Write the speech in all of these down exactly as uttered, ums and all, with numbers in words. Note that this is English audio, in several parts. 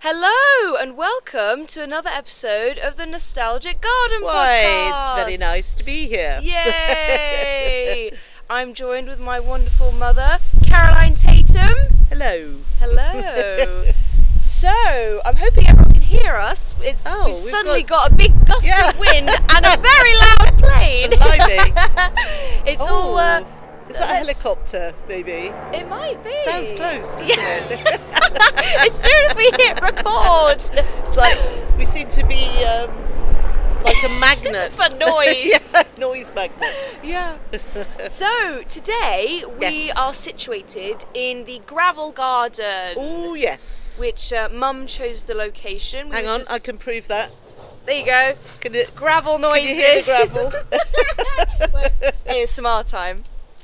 Hello and welcome to another episode of the Nostalgic Garden Why, Podcast. it's very nice to be here. Yay! I'm joined with my wonderful mother, Caroline Tatum. Hello. Hello. So, I'm hoping everyone can hear us. It's Oh, we've we've suddenly got- got, a big gust Yeah. of wind and a very loud plane. Lively. It's Oh, all. Uh, Is that a let's- helicopter, maybe? It might be. Sounds close, doesn't Yeah. it? As soon as we hit record. It's like we seem to be um, like a magnet. For noise. Yeah, noise magnets. Yeah. So today we Yes. are situated in the gravel garden, Oh, yes. which uh, Mum chose the location. We Hang were on, just- I can prove that. There you go. Can, it, Gravel can noises. you hear the gravel? A S M R time.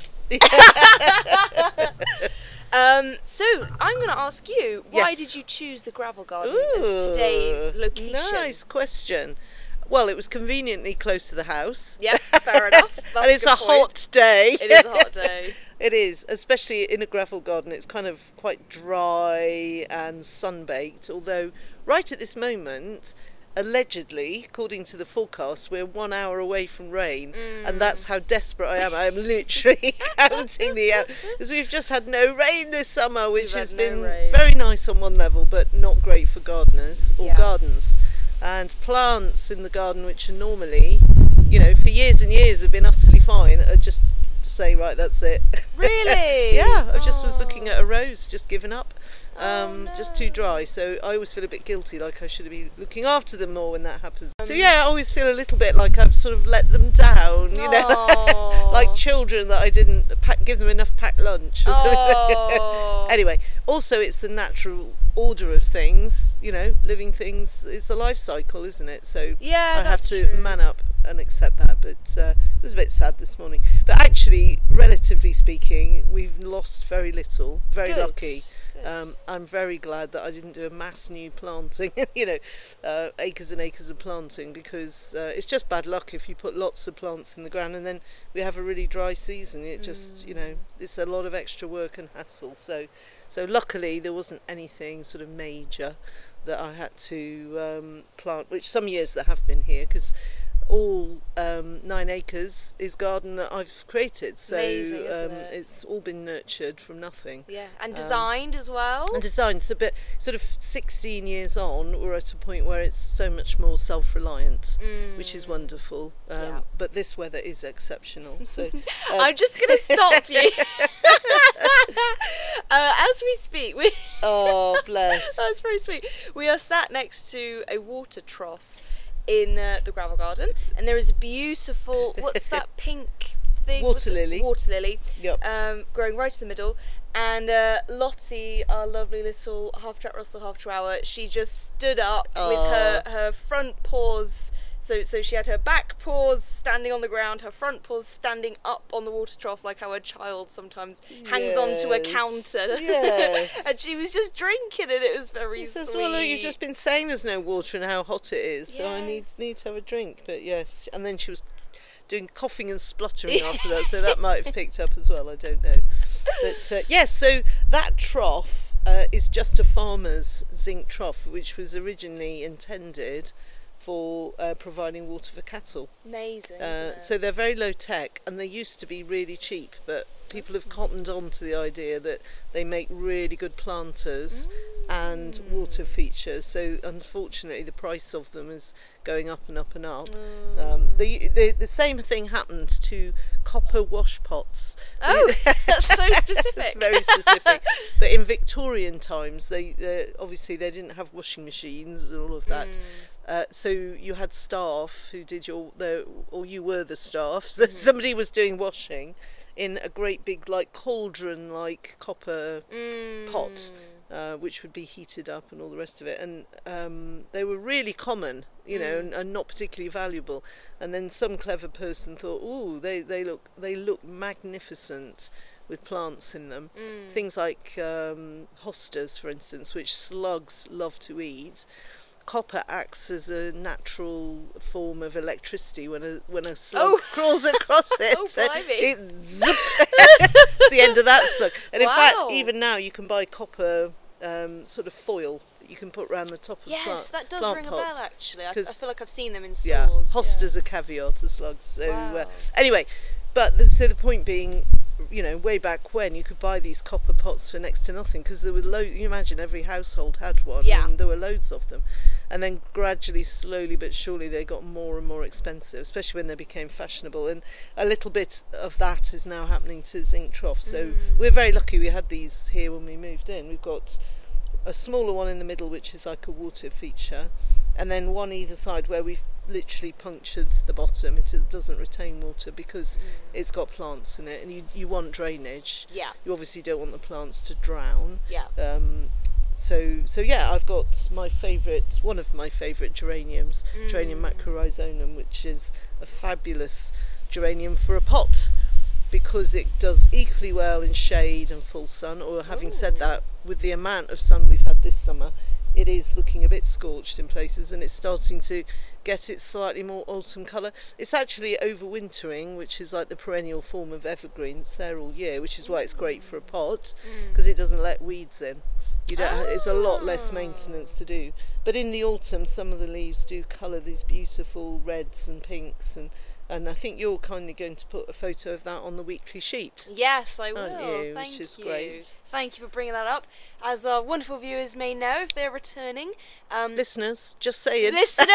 um, so I'm going to ask you, why Yes. did you choose the gravel garden as today's Ooh, location? Nice question. Well, it was conveniently close to the house. Yep, fair enough. That's and it's a, a good point. hot day. It is a hot day. It is, especially in a gravel garden. It's kind of quite dry and sun-baked, although right at this moment, allegedly, according to the forecast, we're one hour away from rain, Mm. and that's how desperate I am. I am literally counting the hours, because we've just had no rain this summer, which We've has had no been rain. very nice on one level, but not great for gardeners or Yeah. gardens. And plants in the garden, which are normally, you know, for years and years have been utterly fine, are just to say, right, that's it. Really? Yeah, I just was Oh. looking at a rose, just given up. Um, Oh, Just too no. dry, so I always feel a bit guilty, like I should be looking after them more when that happens. so yeah, I always feel a little bit like I've sort of let them down, you know, Aw. like children that I didn't pack, give them enough packed lunch. Or something. Oh. Anyway, also it's the natural order of things, you know, living things. It's a life cycle, isn't it? So Yeah, I have that's to true. man up and accept that. But uh, it was a bit sad this morning. But actually, relatively speaking, we've lost very little. Very Good. lucky. Good. Um, I'm very glad that I didn't do a mass new planting, you know, uh, acres and acres of planting, because uh, it's just bad luck if you put lots of plants in the ground and then we have a really dry season. It just, you know, it's a lot of extra work and hassle. So, so luckily there wasn't anything sort of major that I had to um, plant, which some years there have been here, because all um, nine acres is garden that I've created. So Amazing, isn't um, it? it's all been nurtured from nothing. Yeah, and designed as well. And designed, so but sort of sixteen years on, we're at a point where it's so much more self-reliant, which is wonderful. Um, Yeah. But this weather is exceptional. So um, I'm just going to stop you. uh, as we speak, we oh bless. that's very sweet. We are sat next to a water trough in uh, the gravel garden, and there is a beautiful, what's that pink thing? What's Water it? lily. Water lily. Yep. Um, growing right in the middle. And uh, Lottie, our lovely little half-track Russell half-chihuahua, she just stood up with her, her front paws. So, so she had her back paws standing on the ground, her front paws standing up on the water trough, like how a child sometimes hangs onto a Yes. counter. Yes. And she was just drinking it. It was very He says, sweet. well, look, you've just been saying there's no water and how hot it is, so I need Yes. need to have a drink. But yes, and then she was doing coughing and spluttering after that, so that might have picked up as well, I don't know. But uh, yes, so that trough uh, is just a farmer's zinc trough, which was originally intended for uh, providing water for cattle. Amazing. Uh, isn't it? so they're very low tech, and they used to be really cheap, but people have cottoned on to the idea that they make really good planters and water features. So unfortunately, the price of them is going up and up and up. Um, the, the the same thing happened to copper wash pots. Oh, that's so specific. It's very specific. But in Victorian times, they, they obviously they didn't have washing machines and all of that. Uh, so you had staff who did your, the, or you were the staff. So somebody was doing washing in a great big like cauldron-like copper pot, uh, which would be heated up and all the rest of it. And um, they were really common, you know, and, and not particularly valuable. And then some clever person thought, "Ooh, they they look they look magnificent." With plants in them, things like um, hostas, for instance, which slugs love to eat. Copper acts as a natural form of electricity when a when a slug Oh. crawls across it. Oh, So blimey. it zip, it's the end of that slug. And in Wow. fact, even now you can buy copper um, sort of foil that you can put around the top of yes, plant, that does plant ring pots. a bell actually. I, I feel like I've seen them in stores. Yeah, hostas are caviar to slugs. So Wow. uh, anyway, but the, so the point being, you know, way back when you could buy these copper pots for next to nothing because there were lo- you imagine every household had one, Yeah. and there were loads of them. And then gradually, slowly but surely, they got more and more expensive, especially when they became fashionable. And a little bit of that is now happening to zinc troughs. So Mm. we're very lucky we had these here when we moved in. We've got a smaller one in the middle, which is like a water feature, and then one either side where we've literally punctured the bottom. It is, doesn't retain water because Mm. it's got plants in it, and you, you want drainage. Yeah, You obviously don't want the plants to drown. yeah. Um, so so yeah, I've got my favourite, one of my favourite geraniums, Mm. Geranium macrorhizonum, which is a fabulous geranium for a pot because it does equally well in shade and full sun. Or having said Ooh. that, with the amount of sun we've had this summer, it is looking a bit scorched in places, and it's starting to get its slightly more autumn colour. It's actually overwintering, which is like the perennial form of evergreen. It's there all year, which is why it's great for a pot because it doesn't let weeds in. You don't. ha- It's a lot less maintenance to do. But in the autumn, some of the leaves do colour these beautiful reds and pinks, and and I think you're kindly going to put a photo of that on the weekly sheet. Yes, I will. Aren't you? Thank Which is you. great. Thank you for bringing that up. As our wonderful viewers may know, if they're returning, um, Listeners, just saying. listeners.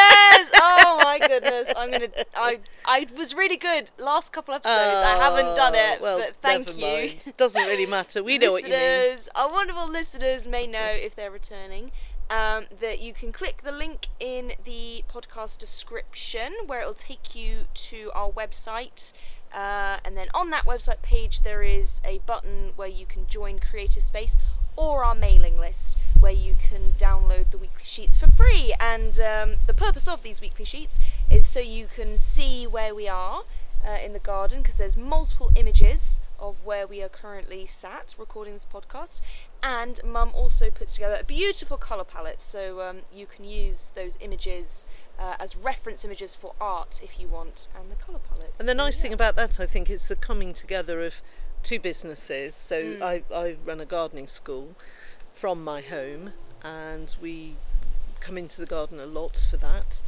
Oh my goodness, I'm gonna. I I was really good last couple episodes. I haven't done it, Oh, well, but thank never you. mind. Doesn't really matter. We know what you mean. Listeners, our wonderful listeners may know if they're returning. Um, that you can click the link in the podcast description where it'll take you to our website, uh, and then on that website page there is a button where you can join Creative Space or our mailing list where you can download the weekly sheets for free. And um, the purpose of these weekly sheets is so you can see where we are uh, in the garden, because there's multiple images of where we are currently sat recording this podcast. And Mum also put together a beautiful colour palette, so um, you can use those images uh, as reference images for art if you want, and the colour palette. And the So, nice yeah. thing about that, I think, is the coming together of two businesses. So Mm. I, I run a gardening school from my home, and we come into the garden a lot for that.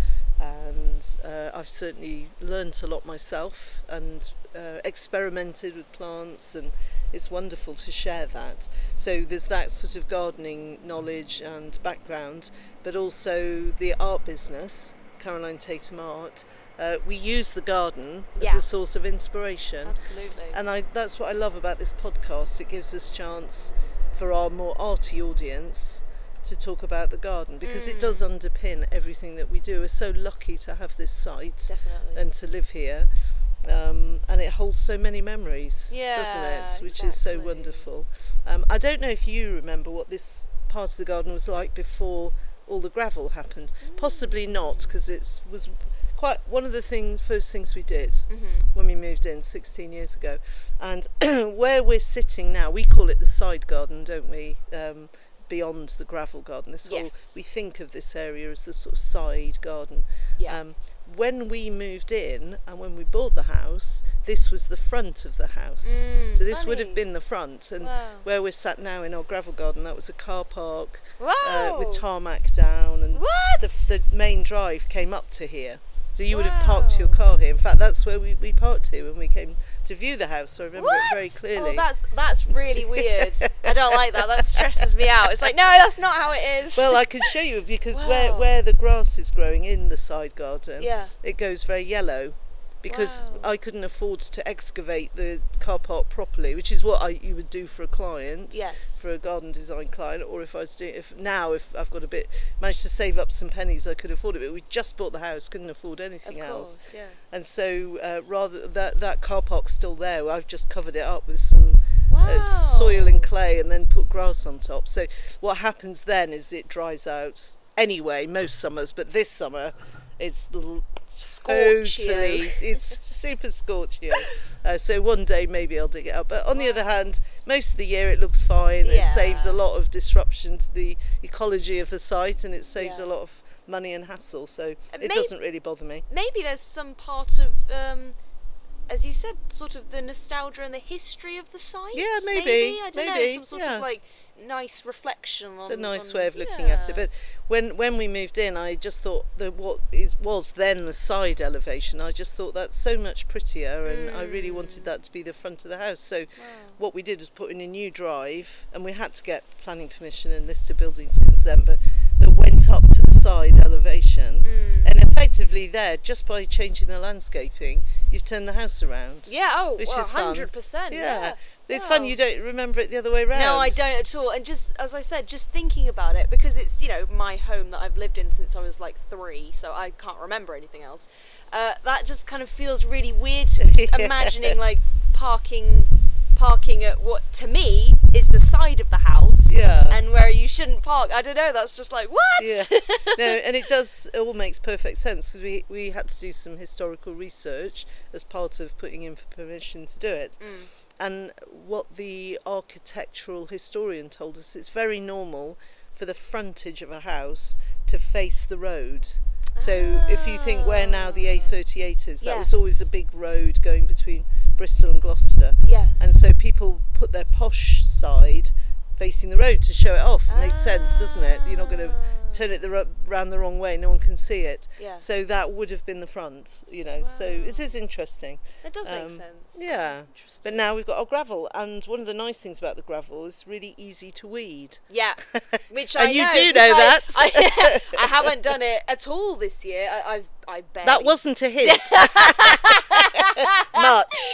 And uh, I've certainly learnt a lot myself and uh, experimented with plants, and it's wonderful to share that. So there's that sort of gardening knowledge and background, but also the art business, Caroline Tatum Art. Uh, we use the garden as Yeah. a source of inspiration. Absolutely. And I, that's what I love about this podcast. It gives us chance for our more arty audience to talk about the garden, because it does underpin everything that we do. We're so lucky to have this site Definitely. and to live here, um, and it holds so many memories, Yeah, doesn't it? Which is so exactly. wonderful. Um, I don't know if you remember what this part of the garden was like before all the gravel happened. Possibly not, because it was quite one of the things, first things we did Mhm. when we moved in sixteen years ago. And where we're sitting now, we call it the side garden, don't we? Um, beyond the gravel garden. This whole, Yes. we think of this area as the sort of side garden. Yeah. Um, when we moved in and when we bought the house, this was the front of the house. Mm, so this would have funny. been the front. And Wow. where we're sat now in our gravel garden, that was a car park Wow. uh, with tarmac down, and What? the, the main drive came up to here. So you would have parked your Wow. car here. In fact, that's where we, we parked here when we came to view the house. I remember What? it very clearly. Oh, that's that's really weird. I don't like that. That stresses me out. It's like, no, that's not how it is. Well, I can show you, because where, Wow. where the grass is growing in the side garden, Yeah. it goes very yellow, because Wow. I couldn't afford to excavate the car park properly, which is what I you would do for a client, Yes. for a garden design client, or if I was doing, if now if I've got a bit, managed to save up some pennies, I could afford it. But we just bought the house, couldn't afford anything Of else, course, yeah. and so uh, rather that that car park's still there. I've just covered it up with some Wow. uh, soil and clay, and then put grass on top. So what happens then is it dries out anyway most summers, but this summer it's l- Scorchio. totally, it's super scorchio. Uh, so one day maybe I'll dig it up. But on the other hand, most of the year it looks fine. Yeah. It's saved a lot of disruption to the ecology of the site, and it saves Yeah. a lot of money and hassle. So And it may- doesn't really bother me. Maybe there's some part of, um, as you said, sort of the nostalgia and the history of the site. Yeah, maybe, I don't know, maybe, some sort yeah. of like nice reflection on. It's a nice on, way of looking yeah. at it. But when when we moved in, I just thought that what is was then the side elevation, I just thought that's so much prettier, and Mm. I really wanted that to be the front of the house. So Wow. what we did was put in a new drive, and we had to get planning permission and list of buildings consent, but that went up to the side elevation. Mm. And effectively there, just by changing the landscaping, you've turned the house around. Yeah, oh, Which well, is fun. one hundred percent. Yeah. It's Wow. fun you don't remember it the other way round. No, I don't at all. And just, as I said, just thinking about it, because it's, you know, my home that I've lived in since I was like three, so I can't remember anything else. Uh, that just kind of feels really weird to me, just Yeah. imagining like parking parking at what to me is the side of the house, Yeah. and where you shouldn't park. I don't know, that's just like, what? Yeah. No, and it does, it all makes perfect sense, because we, we had to do some historical research as part of putting in for permission to do it. Mm. And what the architectural historian told us, it's very normal for the frontage of a house to face the road. So if you think where now the A thirty-eight is, that was always a Yes. big road going between Bristol and Gloucester. Yes. And so people put their posh side facing the road to show it off. It makes sense, doesn't it? You're not going to turn it the, ro- round the wrong way, no one can see it. Yeah. So that would have been the front, you know. So it is interesting. It does make Um, sense. Yeah. Interesting. But now we've got our gravel, and one of the nice things about the gravel is really easy to weed. Yeah, which I And you know, do which know I- that. I, I haven't done it at all this year. I, I've I barely. That wasn't a hint. Much.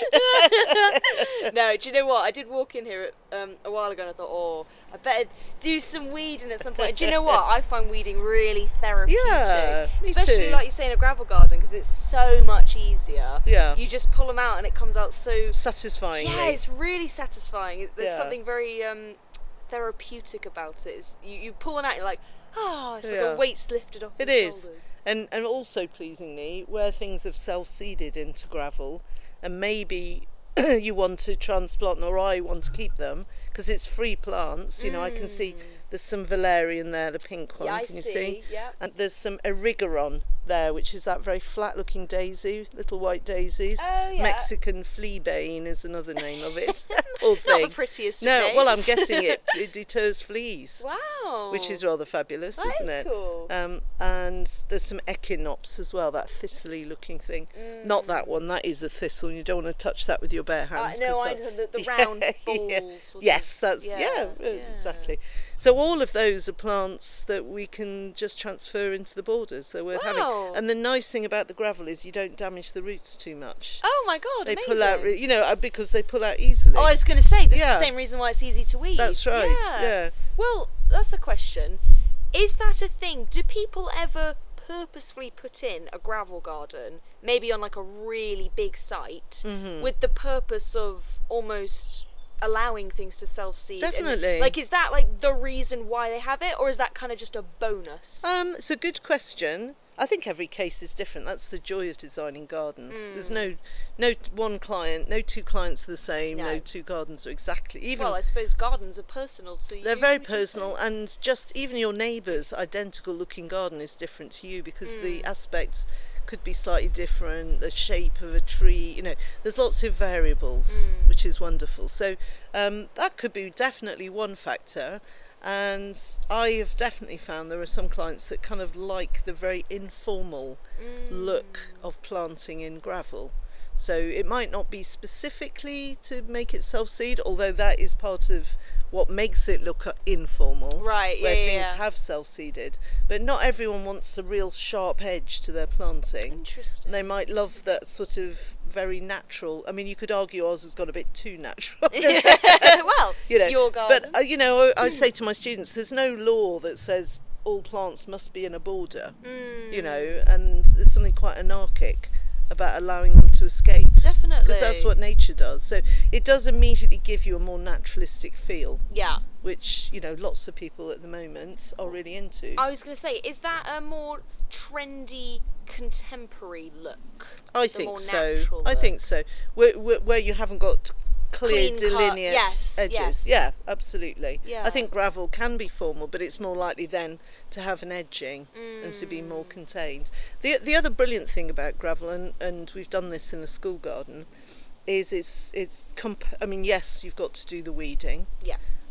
No, do you know what? I did walk in here um, a while ago and I thought, oh, I better do some weeding at some point. Do you know what? I find weeding really therapeutic. Yeah, me Especially too. like you say in a gravel garden, because it's so much easier. Yeah. You just pull them out and it comes out so... Satisfying. Yeah, it's really satisfying. It, there's Yeah. something very um, therapeutic about it. It's, you, you pull one out and you're like, oh, it's like Yeah. a weight's lifted off It your is. shoulders. And and also pleasingly, where things have self-seeded into gravel, and maybe you want to transplant them, or I want to keep them, because it's free plants. You know, I can see there's some valerian there, the pink one. Yeah, I can you see, see? yeah. And there's some erigeron there, which is that very flat-looking daisy, little white daisies. Oh, yeah. Mexican fleabane is another name of it. Poor Not thing. the prettiest of No, well, I'm names. guessing it, it deters fleas. Wow. Which is rather fabulous, That isn't is it? cool. Um, and there's some echinops as well, that thistly looking thing. Not that one, that is a thistle. You don't want to touch that with your bare Uh, hands. no, 'cause I that- the, the Yeah, round ball yeah. sort Yes, of. that's, yeah, Yeah, uh, yeah. exactly. So all of those are plants that we can just transfer into the borders. They're worth Wow. having. And the nice thing about the gravel is you don't damage the roots too much. Oh my god, They amazing. pull out, re- you know, uh, because they pull out easily. Oh, I was going to say, this Yeah. is the same reason why it's easy to weed. That's right, yeah. Well, that's a question. Is that a thing? Do people ever purposefully put in a gravel garden, maybe on like a really big site, Mm-hmm. with the purpose of almost allowing things to self-seed? And, Definitely. like, is that like the reason why they have it, or is that kind of just a bonus? Um, it's a good question. I think every case is different. That's the joy of designing gardens. There's no, no one client, no two clients are the same. No, No. two gardens are exactly even. well, I suppose gardens are personal to you. they're very would you say? personal, and just even your neighbour's identical looking garden is different to you, because the aspects could be slightly different. The shape of a tree, you know, there's lots of variables, which is wonderful. So um, that could be definitely one factor. And I have definitely found there are some clients that kind of like the very informal look of planting in gravel. So it might not be specifically to make it self-seed, although that is part of what makes it look uh, informal, Right, where yeah, yeah, things yeah. have self-seeded. But not everyone wants a real sharp edge to their planting. Interesting. They might love that sort of very natural. I mean, you could argue ours has got a bit too natural. well, you know, it's your garden. But uh, you know, I, I say to my students, there's no law that says all plants must be in a border. Mm. You know, and there's something quite anarchic about allowing them to escape. Definitely. Because that's what nature does. So it does immediately give you a more naturalistic feel, Yeah. which, you know, lots of people at the moment are really into. I was going to say, is that a more trendy, contemporary look? I the think more so. natural I look? think so. Where, where, where you haven't got clear Clean cut, delineate yes, edges. yes. Yeah, absolutely. Yeah. I think gravel can be formal, but it's more likely then to have an edging and to be Mm. more contained. The the other brilliant thing about gravel, and, and we've done this in the school garden, is it's it's comp- I mean, yes, you've got to do the weeding. Yeah.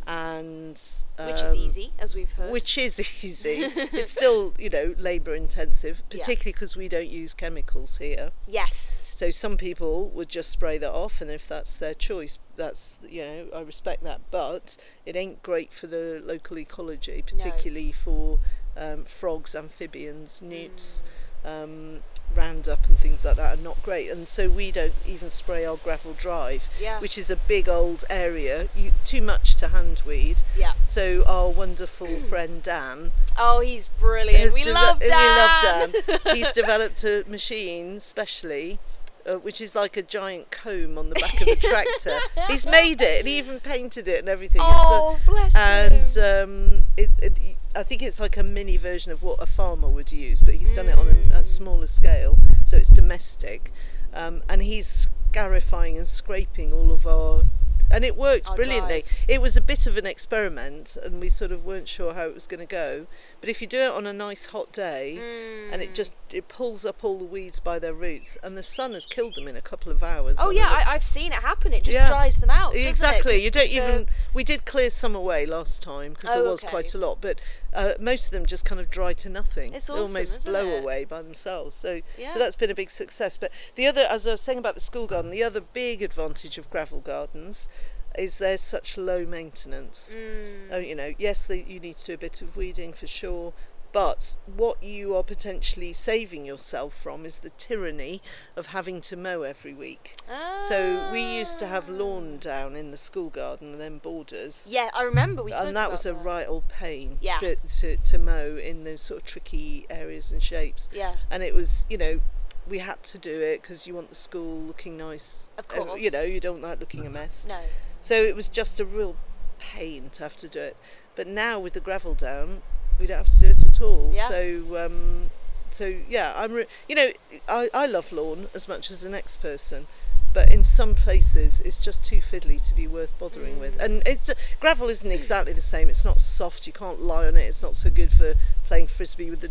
and um, which is easy, as we've heard. Which is easy. It's still, you know, labour intensive, particularly because yeah. we don't use chemicals here. Yes. So some people would just spray that off, and if that's their choice, that's, you know, I respect that. But it ain't great for the local ecology, particularly no. for um, frogs, amphibians, newts. Mm. Um, Roundup and things like that are not great, and so we don't even spray our gravel drive, yeah. which is a big old area, you, too much to hand weed. Yeah. So our wonderful friend Dan, oh, he's brilliant. We, deve- love Dan. we love Dan. He's developed a machine specially, uh, which is like a giant comb on the back of a tractor. He's made it, and he even painted it and everything. Oh, so, bless and, him. And um, it, it I think it's like a mini version of what a farmer would use, but he's done mm. it on a, a smaller scale, so it's domestic. Um, and he's scarifying and scraping all of our... And it worked I'll brilliantly. Drive. It was a bit of an experiment, and we sort of weren't sure how it was going to go. But if you do it on a nice hot day, mm. and it just it pulls up all the weeds by their roots, and the sun has killed them in a couple of hours. Oh yeah, I, I've seen it happen. It just yeah. dries them out. Exactly. It? You don't even. We did clear some away last time because oh, there was okay. quite a lot, but uh, most of them just kind of dry to nothing. It's they awesome, almost isn't blow it? away by themselves. So, yeah. so that's been a big success. But the other, as I was saying about the school garden, the other big advantage of gravel gardens is there's such low maintenance. Mm. Oh, you know, yes, they, you need to do a bit of weeding for sure, but what you are potentially saving yourself from is the tyranny of having to mow every week. Ah. So we used to have lawn down in the school garden and then borders. Yeah, I remember we spoke and that about was a that. right old pain yeah. to, to, to mow in those sort of tricky areas and shapes. Yeah. And it was, you know, we had to do it because you want the school looking nice. Of course. Uh, you know, you don't want that looking a mess. No. So it was just a real pain to have to do it. But now with the gravel down, we don't have to do it at all. Yeah. So, um, so yeah, I'm. Re- you know, I, I love lawn as much as the next person, but in some places it's just too fiddly to be worth bothering mm. with. And it's gravel isn't exactly the same. It's not soft. You can't lie on it. It's not so good for playing frisbee with the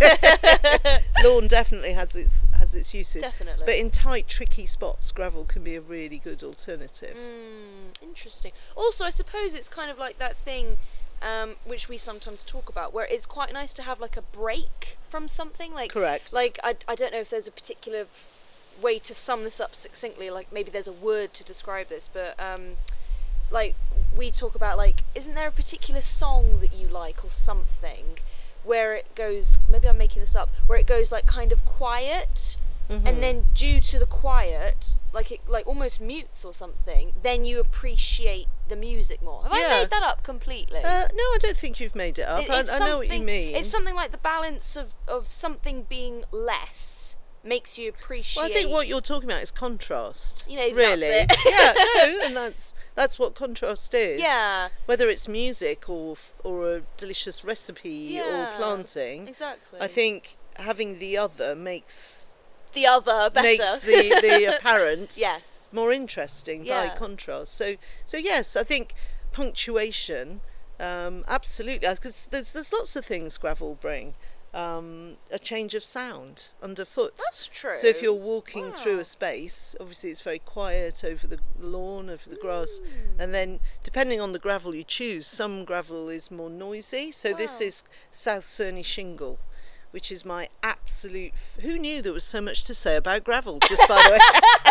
dog. Lawn definitely has its has its uses. Definitely. But in tight, tricky spots, gravel can be a really good alternative. Mm, interesting. Also, I suppose it's kind of like that thing um, which we sometimes talk about, where it's quite nice to have like a break from something. Like, correct. Like I, I don't know if there's a particular f- way to sum this up succinctly. Like maybe there's a word to describe this, but um, like we talk about like, isn't there a particular song that you like or something? Where it goes, maybe I'm making this up, where it goes like kind of quiet, mm-hmm. and then due to the quiet, like it like almost mutes or something, then you appreciate the music more. Have yeah. I made that up completely? Uh, no, I don't think you've made it up. It, I, I know what you mean. It's something like the balance of, of something being less makes you appreciate. Well, I think what you're talking about is contrast. You know, really. that's it. yeah, no, and that's that's what contrast is. Yeah. Whether it's music or or a delicious recipe yeah, or planting. Exactly. I think having the other makes the other better. Makes the, the apparent yes. more interesting yeah. by contrast. So so yes, I think punctuation, um, absolutely, because there's there's lots of things gravel bring. Um, a change of sound underfoot. That's true. So if you're walking wow. through a space, obviously it's very quiet over the lawn, over the grass, mm. and then depending on the gravel you choose, some gravel is more noisy. So wow. this is South Cerney shingle, which is my absolute... F- who knew there was so much to say about gravel, just by the way?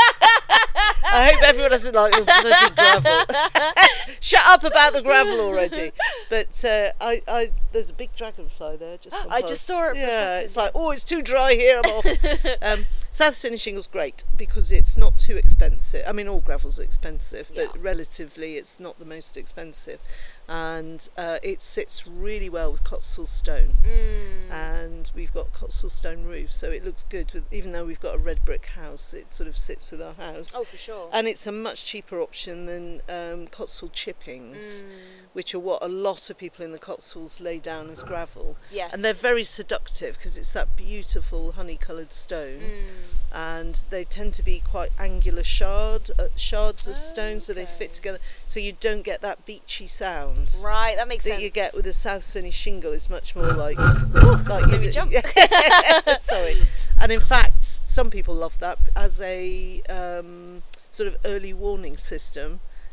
I hope everyone doesn't like your bloody gravel. Shut up about the gravel already. But uh, I, I, there's a big dragonfly there. Just I just saw it. For yeah, a it's like, oh, it's too dry here. I'm off. um, South Cerney shingle's great because it's not too expensive. I mean, all gravels are expensive, but yeah. relatively, it's not the most expensive. And uh, it sits really well with Cotswold stone, mm. and we've got Cotswold stone roof, so it looks good. With even though we've got a red brick house, it sort of sits with our house. Oh, for sure. And it's a much cheaper option than um, Cotswold chippings, mm. which are what a lot of people in the Cotswolds lay down as gravel. Yes. And they're very seductive because it's that beautiful honey-coloured stone, mm. and they tend to be quite angular shard uh, shards of oh, stone, so okay. they fit together, so you don't get that beachy sound. Right, that makes that sense. you get with a South Cerney shingle is much more like, Ooh, like made me jump. Sorry, and in fact, some people love that as a um, sort of early warning system.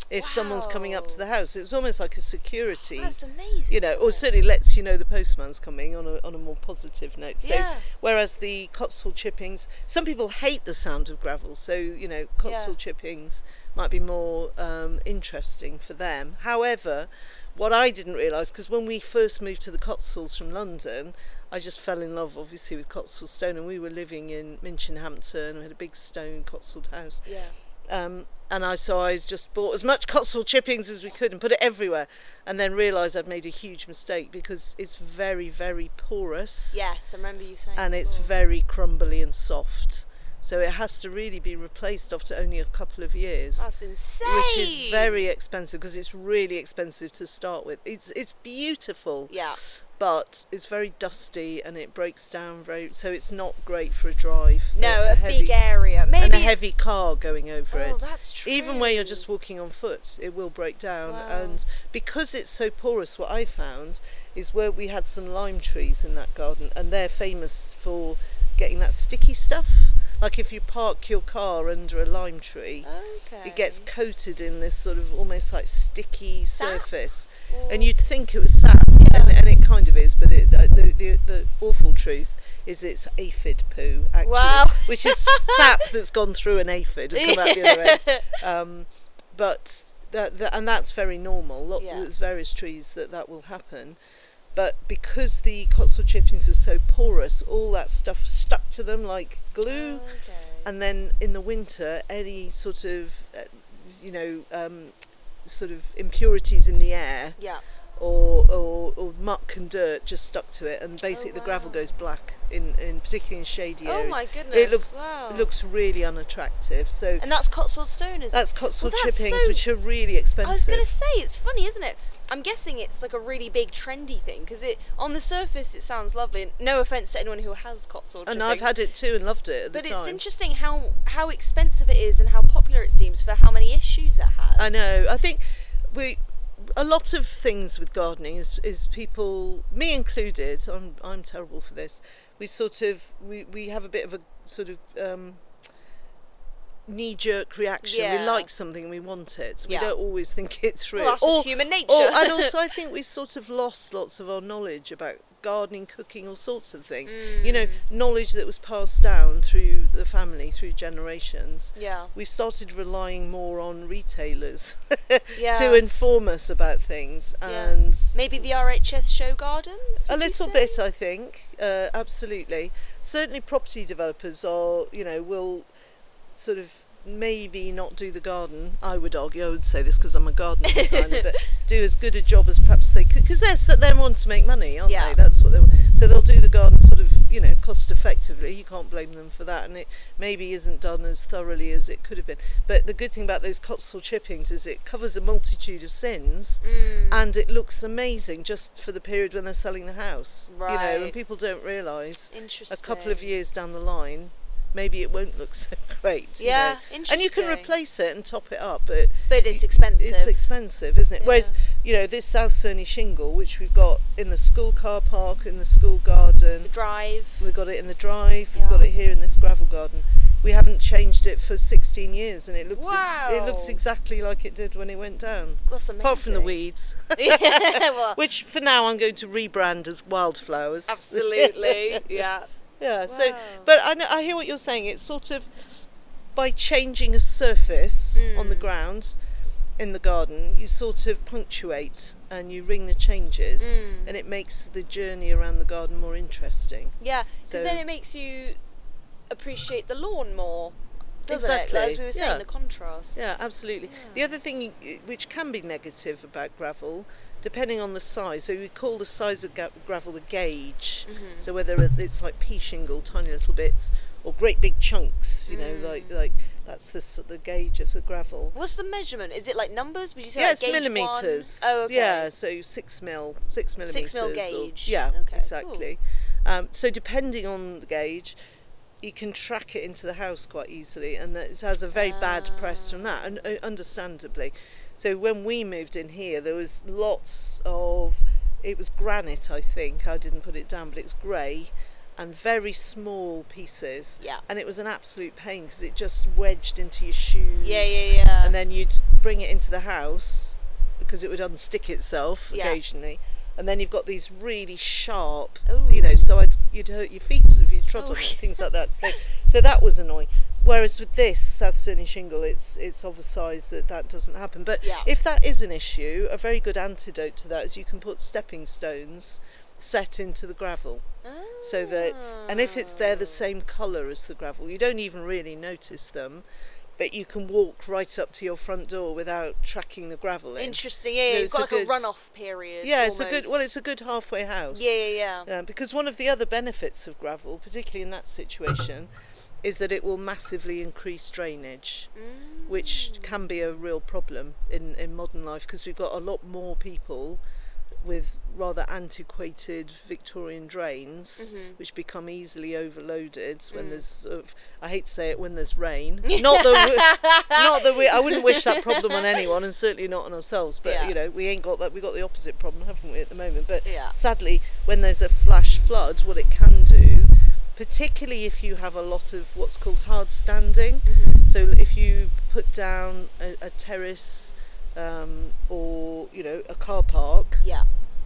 if wow. someone's coming up to the house. It was almost like a security. That's amazing. You know, or it? certainly lets you know the postman's coming on a on a more positive note. So, yeah. whereas the Cotswold chippings, some people hate the sound of gravel. So, you know, Cotswold yeah. chippings might be more um, interesting for them. However, what I didn't realise, because when we first moved to the Cotswolds from London, I just fell in love, obviously, with Cotswold stone, and we were living in Minchinhampton. We had a big stone Cotswold house. Yeah. Um, and I so I just bought as much Cotswold chippings as we could and put it everywhere, and then realised I'd made a huge mistake because it's very, very porous. Yes, I remember you saying. And before. it's very crumbly and soft. So it has to really be replaced after only a couple of years. That's insane. Which is very expensive because it's really expensive to start with. It's it's beautiful. Yeah. But it's very dusty and it breaks down very, so it's not great for a drive. No, a, a, a heavy, big area. Maybe and a it's... heavy car going over oh, it. that's true. Even where you're just walking on foot, it will break down. Wow. And because it's so porous, what I found is where we had some lime trees in that garden, and they're famous for getting that sticky stuff. Like if you park your car under a lime tree, okay. it gets coated in this sort of almost like sticky Sap? surface, Or... and you'd think it was sap, yeah. and, and it kind of is, but it, the, the the awful truth is it's aphid poo, actually, wow. which is sap that's gone through an aphid and come out the other end. Um, but that, that and that's very normal. Lot, yeah. There's various trees that that will happen. But because the Cotswold chippings were so porous, all that stuff stuck to them like glue. Oh, okay. And then in the winter, any sort of, uh, you know, um, sort of impurities in the air, yeah. or, or or muck and dirt just stuck to it, and basically oh, wow. the gravel goes black in, in particularly in shady areas. Oh my goodness! It looks wow. it looks really unattractive. So and that's Cotswold stone, is that's it? Cotswold well, that's chippings, so... which are really expensive. I was going to say, it's funny, isn't it? I'm guessing it's like a really big trendy thing because it on the surface it sounds lovely. And no offense to anyone who has Cotswold and chippings, I've had it too and loved it at but the it's time. interesting how how expensive it is and how popular it seems for how many issues it has. I know. I think we a lot of things with gardening is is people, me included. I'm I'm terrible for this. We sort of we, we have a bit of a sort of um, knee-jerk reaction. Yeah. We like something and we want it. We Yeah. don't always think it through. Well, that's or, just human nature. or, and also I think we sort of lost lots of our knowledge about gardening, cooking, all sorts of things. Mm. You know, knowledge that was passed down through the family, through generations. Yeah. We started relying more on retailers Yeah. to inform us about things, Yeah. and Maybe the R H S show gardens? a would you little say? bit, I think, uh, absolutely. Certainly property developers are, you know, will sort of maybe not do the garden. I would argue, I would say this because I'm a garden designer, but do as good a job as perhaps they could, because they're, they want to make money, aren't Yeah. they? That's what they want. So they'll do the garden sort of, you know, cost effectively. You can't blame them for that, and it maybe isn't done as thoroughly as it could have been. But the good thing about those Cotswold chippings is it covers a multitude of sins, Mm. and it looks amazing just for the period when they're selling the house. You know, Right. and people don't realise Interesting. a couple of years down the line, maybe it won't look so great. you Yeah, know. interesting. And you can replace it and top it up, but But it's expensive. it's expensive, isn't it? Yeah. Whereas, you know, this South Cerney shingle, which we've got in the school car park, in the school garden, the drive. we've got it in the drive, we've Yeah. got it here in this gravel garden. We haven't changed it for sixteen years, and it looks Wow. ex- it looks exactly like it did when it went down. That's amazing. Apart from the weeds, Yeah, well, which for now I'm going to rebrand as wildflowers. absolutely. Yeah. Yeah, so, Wow. but I know, I hear what you're saying. It's sort of by changing a surface on the Mm. ground in the garden, you sort of punctuate and you ring the changes, Mm. and it makes the journey around the garden more interesting. Yeah, because So- then it makes you appreciate the lawn more, doesn't Exactly, it? As we were saying, yeah. the contrast. Yeah, absolutely. Yeah. The other thing you- which can be negative about gravel, depending on the size, so we call the size of ga- gravel the gauge. Mhm. So whether it's like pea shingle, tiny little bits, or great big chunks, you know, Mm. like like that's the s- the gauge of the gravel. What's the measurement? Is it like numbers? Would you say Yeah, like it's gauge millimeters. One? Oh, okay. Yeah, so six mil, six millimeters. mil or- gauge. yeah, Okay, exactly. Um, so depending on the gauge, you can track it into the house quite easily, and it has a very bad press from that, and uh, understandably. So when we moved in here, there was lots of, it was granite, I think. I didn't put it down, but it was grey. and very small pieces. Yeah. And it was an absolute pain because it just wedged into your shoes. Yeah, yeah, yeah. And then you'd bring it into the house because it would unstick itself Yeah. occasionally. And then you've got these really sharp, Ooh. you know, so I'd, you'd hurt your feet if you trod on Ooh. it, things like that. So, so that was annoying. Whereas with this South Cerney shingle, it's it's of a size that that doesn't happen. But Yeah. if that is an issue, a very good antidote to that is you can put stepping stones set into the gravel. So that, and if it's they're the same colour as the gravel, you don't even really notice them, but you can walk right up to your front door without tracking the gravel in. Interesting, yeah, yeah. No, You've it's got a like good- a runoff period. Yeah, it's a almost. good. Well, it's a good halfway house. Yeah, yeah, yeah. Uh, because one of the other benefits of gravel, particularly in that situation, is that it will massively increase drainage, Mm. which can be a real problem in, in modern life because we've got a lot more people with rather antiquated Victorian drains, Mm-hmm. which become easily overloaded when Mm. there's sort of, I hate to say it, when there's rain. Not that we, not that we, I wouldn't wish that problem on anyone, and certainly not on ourselves. But Yeah. you know, we ain't got that. We got the opposite problem, haven't we, at the moment? But Yeah. sadly, when there's a flash flood, what it can do, particularly if you have a lot of what's called hard standing. Mm-hmm. So if you put down a, a terrace um, or you know a car park, Yeah.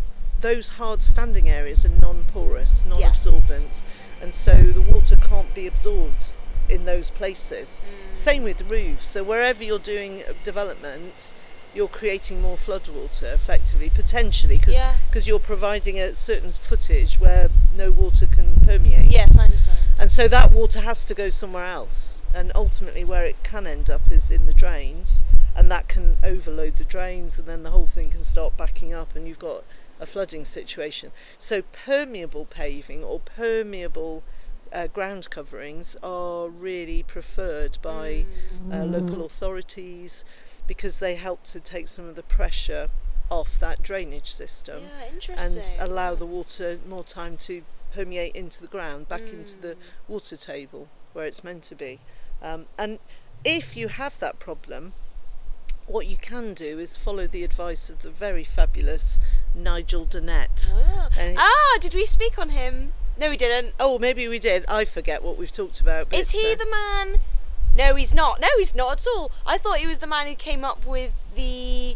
those hard standing areas are non-porous, Yes. non-absorbent, and so the water can't be absorbed in those places. Mm. Same with the roofs. So wherever you're doing development, you're creating more floodwater effectively, potentially, because Yeah. you're providing a certain footage where no water can permeate. Yes, I understand. And so that water has to go somewhere else, and ultimately where it can end up is in the drains, and that can overload the drains, and then the whole thing can start backing up and you've got a flooding situation. So permeable paving or permeable uh, ground coverings are really preferred by uh, local authorities because they help to take some of the pressure off that drainage system Yeah, and interesting. allow the water more time to permeate into the ground, back into the Mm. water table where it's meant to be. Um, and if you have that problem, what you can do is follow the advice of the very fabulous Nigel Dennett. Ah. And- ah, did we speak on him? No, we didn't. Oh, maybe we did. I forget what we've talked about. But Is he uh, the man? No, he's not. No, he's not at all. I thought he was the man who came up with the.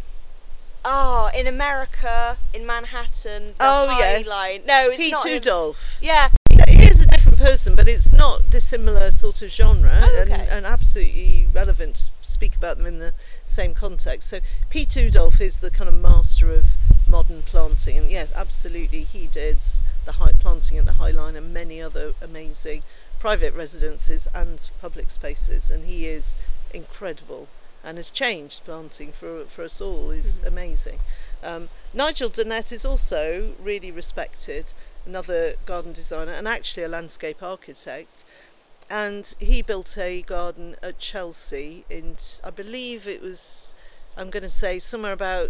Ah, in America, in Manhattan, the Oh, High yes. Line. No, it's Pete not him. Udolph? Yeah. He is a different person, but it's not dissimilar sort of genre, Oh, and, okay. and absolutely relevant to speak about them in the same context. So Pete Udolph is the kind of master of modern planting, and yes, absolutely, he did the high planting at the High Line and many other amazing private residences and public spaces, and he is incredible and has changed planting for for us all. Is Mm-hmm. amazing. Um, Nigel Dennett is also really respected, another garden designer and actually a landscape architect, and he built a garden at Chelsea in, I believe it was, I'm going to say somewhere about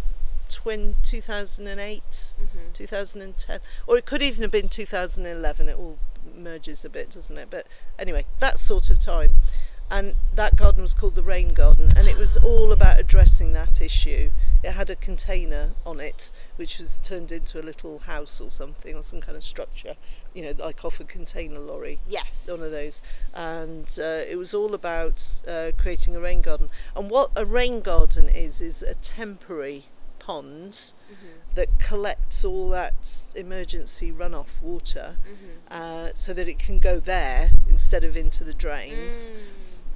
two thousand eight, Mm-hmm. two thousand ten, or it could even have been two thousand eleven. It all merges a bit, doesn't it? But anyway, that sort of time. And that garden was called the Rain Garden, and it was all about addressing that issue. It had a container on it which was turned into a little house or something, or some kind of structure, you know, like off a container lorry, Yes. one of those. And uh, it was all about uh, creating a rain garden. And what a rain garden is is a temporary pond Mm-hmm. that collects all that emergency runoff water, Mm-hmm. uh, so that it can go there instead of into the drains. Mm.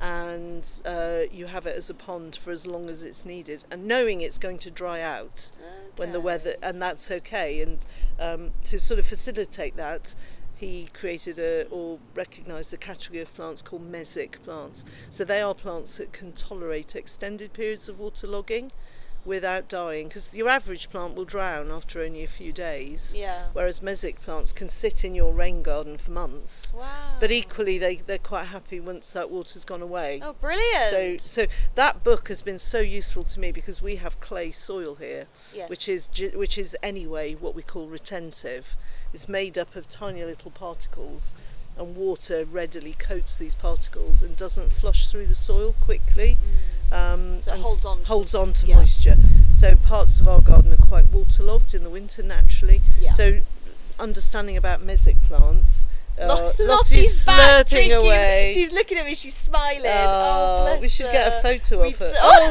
And uh, you have it as a pond for as long as it's needed, and knowing it's going to dry out when the Okay. weather, and that's okay. And um, to sort of facilitate that, he created a or recognised a category of plants called mesic plants. So they are plants that can tolerate extended periods of waterlogging without dying, because your average plant will drown after only a few days, Yeah. whereas mesic plants can sit in your rain garden for months. Wow. But equally, they, they're quite happy once that water's gone away. Oh, brilliant. So, so that book has been so useful to me because we have clay soil here, Yes. which is ge- which is anyway what we call retentive. It's made up of tiny little particles, and water readily coats these particles and doesn't flush through the soil quickly. Um, So it and holds on to- holds on to yeah. moisture. So parts of our garden are quite waterlogged in the winter naturally. Yeah. So understanding about mesic plants Oh, Lottie's Lottie's back slurping drinking. away. She's looking at me. She's smiling. Oh, Oh, bless we should her. get a photo We'd of her. s- Oh,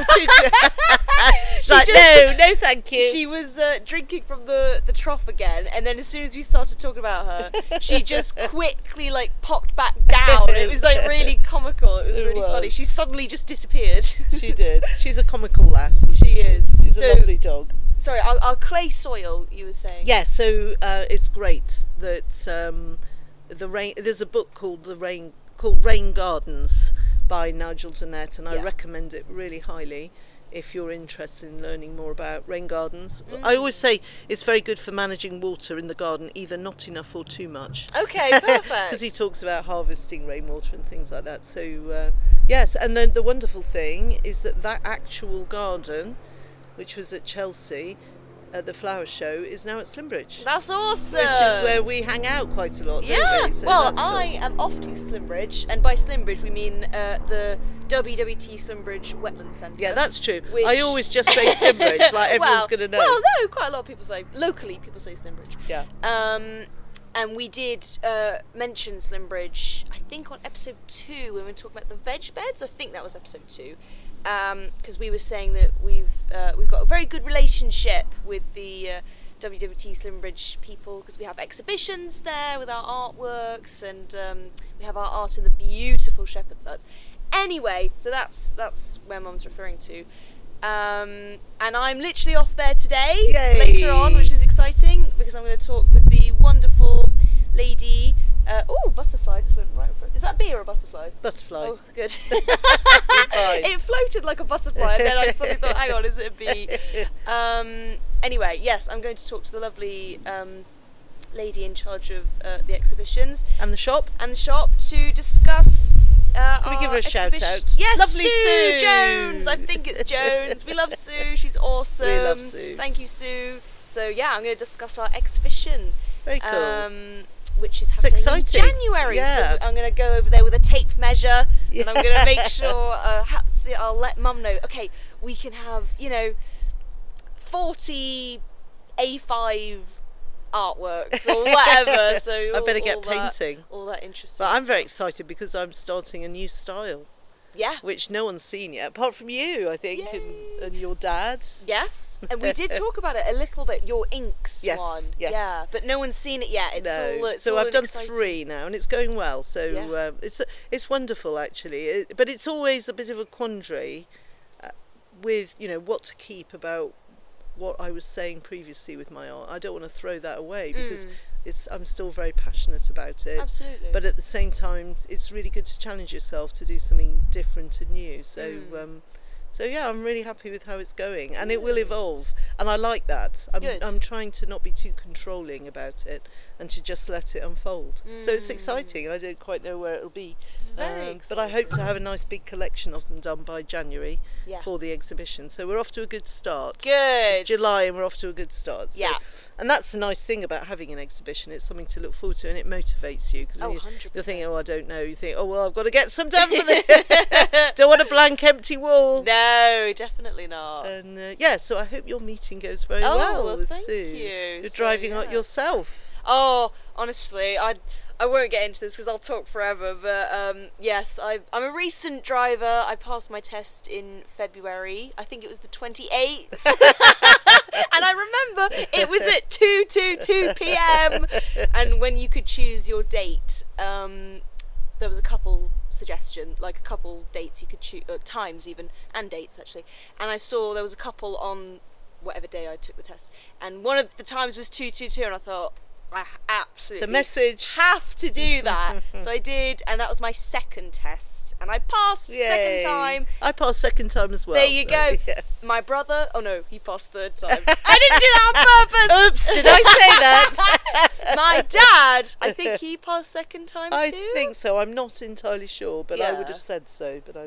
she's She like, just- no, no, thank you. She was uh, drinking from the, the trough again, and then as soon as we started talking about her, she just quickly like popped back down. It was like really comical. It was It really was. funny. She suddenly just disappeared. She did. She's a comical lass. isn't She is. She's So- a lovely dog. Sorry, our, our clay soil. You were saying. Yeah, so uh, it's great that um, the rain. There's a book called the Rain called Rain Gardens by Nigel Dennett, and I Yeah. recommend it really highly if you're interested in learning more about rain gardens. Mm. I always say it's very good for managing water in the garden, either not enough or too much. Okay, perfect. Because he talks about harvesting rainwater and things like that. So uh, yes, and then the wonderful thing is that that actual garden, which was at Chelsea at the flower show, is now at Slimbridge, That's awesome. which is where we hang out quite a lot. Yeah. Don't we? So well, that's cool. I am off to Slimbridge, and by Slimbridge we mean uh, the W W T Slimbridge Wetland Centre. Yeah, that's true. Which- I always just say Slimbridge, like everyone's well, going to know. Well, no, quite a lot of people say locally. People say Slimbridge. Yeah. Um, and we did uh, mention Slimbridge, I think, on episode two when we were talking about the veg beds. I think that was episode two, because um, we were saying that we've uh, we've got a very good relationship with the uh, W W T Slimbridge people, because we have exhibitions there with our artworks, and um, we have our art in the beautiful shepherd's huts. Anyway, so that's that's where Mum's referring to. Um, and I'm literally off there today, Yay. later on, which is exciting, because I'm going to talk with the wonderful lady. Uh, oh, butterfly just went right in front. Is that a bee or a butterfly? Butterfly. Oh, good. Fine. It floated like a butterfly, and then I suddenly thought, hang on, is it a bee? Um, anyway, yes, I'm going to talk to the lovely um, lady in charge of uh, the exhibitions And the shop? and the shop to discuss. Uh, Can we give our her a shout exhibition- out? Yes, Lovely Sue, Sue. Jones. I think it's Jones. We love Sue. She's awesome. We love Sue. Thank you, Sue. So yeah, I'm going to discuss our exhibition. Very cool. Um, which is It's happening exciting. in January. Yeah. So I'm going to go over there with a tape measure, and I'm going to Yeah. make sure. Uh, ha- see, I'll let Mum know. Okay, we can have you know forty A five artworks or whatever. So I all- better get all that- painting. all that interesting. But I'm very stuff. excited because I'm starting a new style, Yeah. which no one's seen yet, apart from you, I think, and, Yay. and your dad. Yes, and we did talk about it a little bit. Your inks Yes, one, yes. yeah, but no one's seen it yet. It's No. all. It's so all I've done exciting. three now, and it's going well. So Yeah. um, it's it's wonderful actually. It, but it's always a bit of a quandary uh, with you know what to keep about what I was saying previously with my art. I don't want to throw that away because Mm. it's I'm still very passionate about it. Absolutely. But at the same time, it's really good to challenge yourself to do something different and new. So, Mm. um, so yeah, I'm really happy with how it's going, and it will evolve, and I like that. I'm, Good. I'm trying to not be too controlling about it, and to just let it unfold. So it's Mm. exciting, and I don't quite know where it'll be. It's very Um, but I hope to have a nice big collection of them done by January Yeah. for the exhibition. So we're off to a good start. Good. It's July, and we're off to a good start. So, Yeah. and that's the nice thing about having an exhibition. It's something to look forward to, and it motivates you because Oh, you, one hundred percent. you're thinking, oh, I don't know. You think, oh, well, I've got to get some done for this. Don't want a blank, empty wall. No, definitely not. And uh, yeah, so I hope your meeting goes very Oh, well well, with thank Sue. you. You're So, driving out yeah. yourself. Oh, honestly, I I won't get into this because I'll talk forever. But um, yes, I I'm a recent driver. I passed my test in February. I think it was the twenty-eighth. And I remember it was at two two two p.m. And when you could choose your date, um, there was a couple suggestion, like a couple dates you could choose, uh, times even, and dates actually. And I saw there was a couple on whatever day I took the test, and one of the times was two two two, and I thought, I absolutely It's a message. have to do that. So I did, and that was my second test, and I passed Yay. second time. I passed second time as well. There you so, go. yeah. My brother, oh no, he passed third time. I didn't do that on purpose. Oops, did I say that? My dad, I think he passed second time I too. think so. I'm not entirely sure, but I would Yeah. have said so. But I'm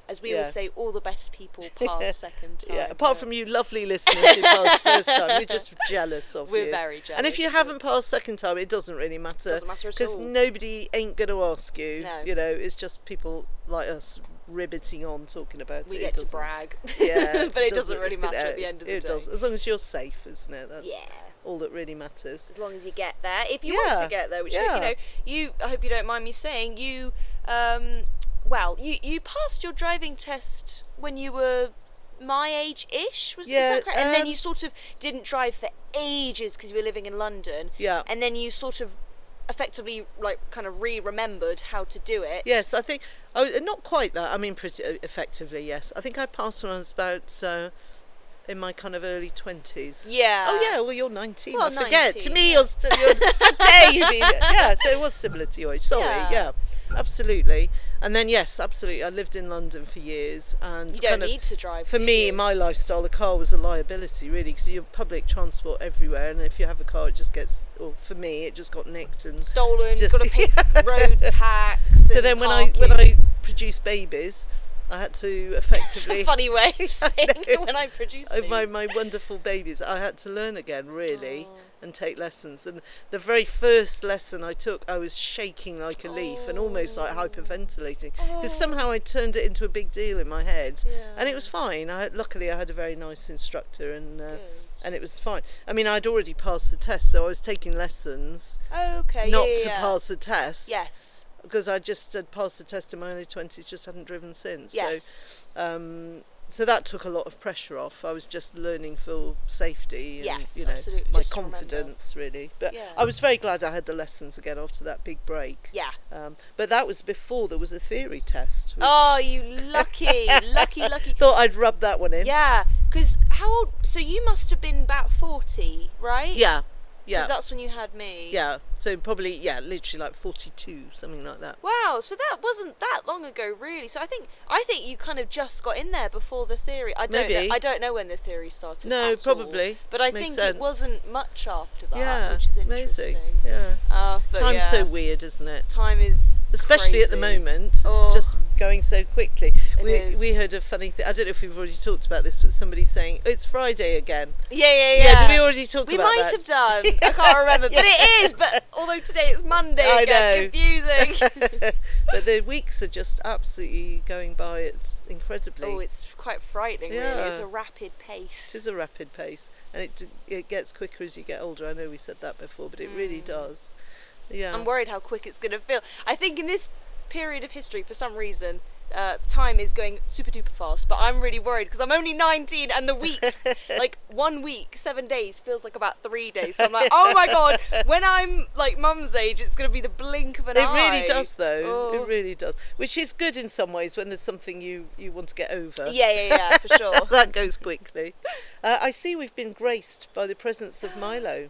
as we Yeah. always say, all the best people pass second time. Yeah, apart but from you lovely listeners who passed first time, we're just jealous of We're you. very jealous. And if you haven't passed second time, it doesn't really matter. Doesn't matter at Because all. nobody ain't going to ask you. No. You know, it's just people like us ribbiting on talking about we it. get It to doesn't- brag. Yeah, but it doesn't really matter yeah, at the end of the it day. does, as long as you're safe, isn't it? That's Yeah. all that really matters. As long as you get there, if you want Yeah, to get there, which yeah. you know, you. I hope you don't mind me saying, you, um, well, you you passed your driving test when you were my age-ish, was Yeah, that correct? And then um, you sort of didn't drive for ages because you were living in London. Yeah. And then you sort of effectively, like, kind of re-remembered how to do it. Yes, I think, oh, not quite that. I mean, pretty uh, effectively, yes. I think I passed when I was about uh, in my kind of early twenties. Yeah. Oh yeah, well you're nineteen. Well, I forget. nineteen, to me, yeah. you're still. You're, how dare you be? Yeah, so it was similar to your age. Sorry. Yeah. Yeah, absolutely. And then yes, absolutely. I lived in London for years, and You don't kind of, need to drive, For do me, you? my lifestyle, a car was a liability, really, because you have public transport everywhere, and if you have a car, it just gets. Or for me, it just got nicked and Stolen, Just- you've got to pay road tax. So and then when I parking. when I produced babies, I had to It's effectively. a funny way of saying know. when I produce Oh, my, babies. my wonderful babies, I had to learn again, really, Oh. and take lessons. And the very first lesson I took, I was shaking like a leaf and almost like hyperventilating, because Oh. somehow I turned it into a big deal in my head, Yeah. and it was fine. I had, luckily I had a very nice instructor, and uh, Good. and it was fine. I mean, I'd already passed the test, so I was taking lessons, Okay, not yeah, yeah, to yeah. pass the test. Yes. Because I just had passed the test in my early twenties, just hadn't driven since. Yes. So, um, so that took a lot of pressure off. I was just learning for safety and, Yes, you know, absolutely, my just to remember. confidence, really. But Yeah. I was very glad I had the lessons again after that big break. Yeah. Um, but that was before there was a theory test. Which Oh, you lucky, lucky, lucky. thought I'd rub that one in. Yeah, because how old? So you must have been about forty, right? Yeah. Because Yeah. that's when you had me. Yeah. So probably, yeah, literally like forty-two, something like that. Wow, so that wasn't that long ago, really. So I think I think you kind of just got in there before the theory. I don't Maybe. know. I don't know when the theory started. No, at all, probably. but I Makes think sense. it wasn't much after that, Yeah. which is interesting. Amazing. Yeah. Uh, but Time's yeah, so weird, isn't it? time is Especially at the crazy. moment, it's Oh. just going so quickly. It we is. we heard a funny thing. I don't know if we've already talked about this, but somebody saying oh, it's Friday again. Yeah, yeah, yeah. Yeah, did we already talk We about might that? have done. I can't remember, but it is. But although today it's Monday I again, know. confusing. But the weeks are just absolutely going by. It's incredibly. Oh, it's quite frightening. Really, Yeah. it's a rapid pace. It is a rapid pace, and it it gets quicker as you get older. I know we said that before, but it really does. Yeah. Mm. I'm worried how quick it's going to feel. I think in this period of history, for some reason, uh, time is going super duper fast. But I'm really worried because I'm only nineteen, and the weeks, like one week, seven days, feels like about three days. So I'm like, oh my god, when I'm like mum's age, it's going to be the blink of an It eye. really does, though. Oh. It really does, which is good in some ways when there's something you you want to get over. Yeah, yeah, yeah, for sure. That goes quickly. Uh, I see we've been graced by the presence of Milo.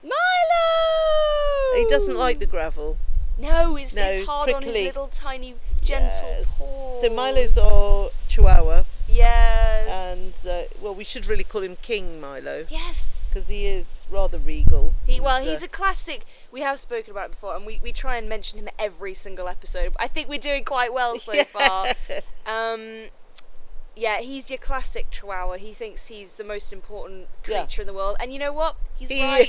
Milo! He doesn't like the gravel. No, it's, No, it's it's hard on his prickly. little tiny gentle Yes. paws. So Milo's our Chihuahua, Yes. and uh, well, we should really call him King Milo yes. because he is rather regal. He, well, And, uh, he's a classic. We have spoken about it before, and we, we try and mention him every single episode. I think we're doing quite well so far. Um, yeah, he's your classic Chihuahua. He thinks he's the most important Yeah. creature in the world, and you know what? He's He- right.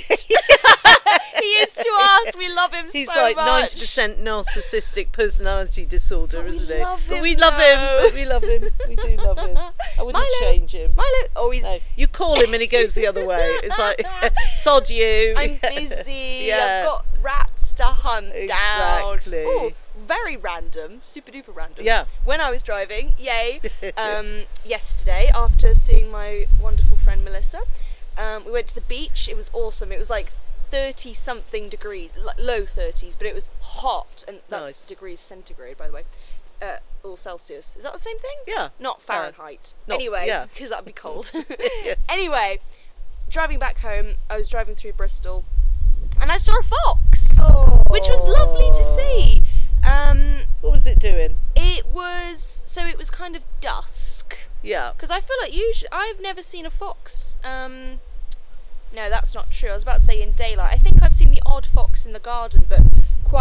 He is to us. We love him He's so like much. ninety percent narcissistic personality disorder, But we isn't he? love But him, we love though. him. But we love him. We do love him. I wouldn't Milo. change him. Milo. Oh, he's. No, you call him and he goes the other way. It's like sod you. I'm busy. Yeah. I've got rats to hunt Exactly. down. Oh, very random, super duper random. Yeah. When I was driving, yay, um, yesterday after seeing my wonderful friend Melissa, um, we went to the beach. It was awesome. It was like thirty something degrees, l- low thirties, but it was hot, and that's Nice. degrees centigrade, by the way, uh, or Celsius. Is that the same thing? Yeah. Not Fahrenheit. not- anyway, yeah. because that'd be cold. Yeah. Anyway, driving back home, I was driving through Bristol, and I saw a fox, which was lovely to see. Um, What was it doing? it was so it was kind of dusk, Yeah. because I feel like usually I've never seen a fox. Um, no, that's not true. I was about to say in daylight. I think I've seen the odd fox in the garden, but quite fleeting.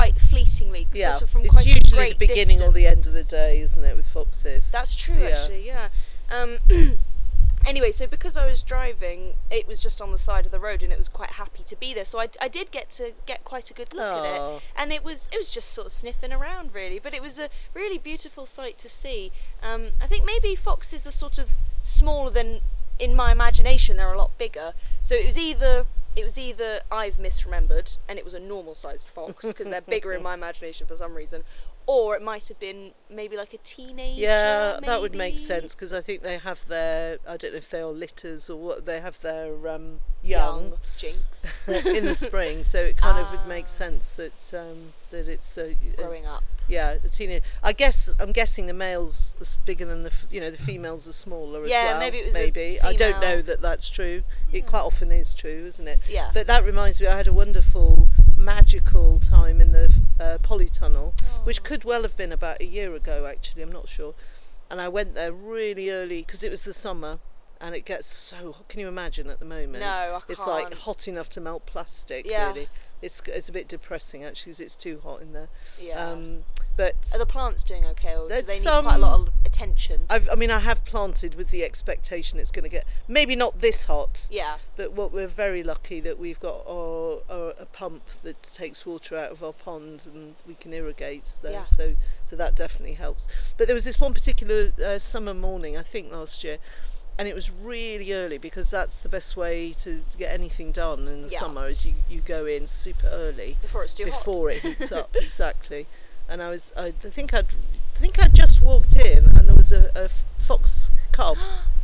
excitingly, Yeah, sort of from it's quite a usually great the beginning or the end of the distance. day, isn't it, with foxes? That's true, Yeah. actually, yeah. Um, anyway, so because I was driving, it was just on the side of the road, and it was quite happy to be there. So I, I did get to get quite a good look at Aw. it, and it was it was just sort of sniffing around, really. But it was a really beautiful sight to see. Um, I think maybe foxes are sort of smaller than, in my imagination, they're a lot bigger. So it was either it was either I've misremembered and it was a normal-sized fox because they're bigger in my imagination for some reason, or it might have been maybe like a teenager. Yeah, that would make maybe. sense, because I think they have their, I don't know if they are litters or what, they have their um, young, Young jinx in the spring, so it kind of would Ah. make sense that um, that it's a, a, growing up. yeah, a teenage. I guess I'm guessing the males are s- bigger than the f- you know the females are smaller as Yeah, well. maybe it was a maybe I don't know female. that that's true. Yeah. It quite often is true, isn't it? Yeah. But that reminds me, I had a wonderful magical time in the uh, polytunnel, which Oh. could well have been about a year ago. Actually, I'm not sure. And I went there really early because it was the summer. And it gets so hot. Can you imagine at the moment? No, I It's like can't. hot enough to melt plastic, Yeah. really. It's it's a bit depressing, actually, because it's too hot in there. Yeah. Um, but Are the plants doing okay, or do There's they need some- quite a lot of attention? I've, I mean, I have planted with the expectation it's going to get, maybe not this hot, Yeah. but what we're very lucky that we've got our, our, a pump that takes water out of our pond and we can irrigate there. Yeah. So, so that definitely helps. But there was this one particular uh, summer morning, I think last year, and it was really early, because that's the best way to, to get anything done in the Yeah. summer, is you, you go in super early Before it's too hot. before it heats up. Exactly. And I was I think I'd I think I'd just walked in and there was a, a fox cub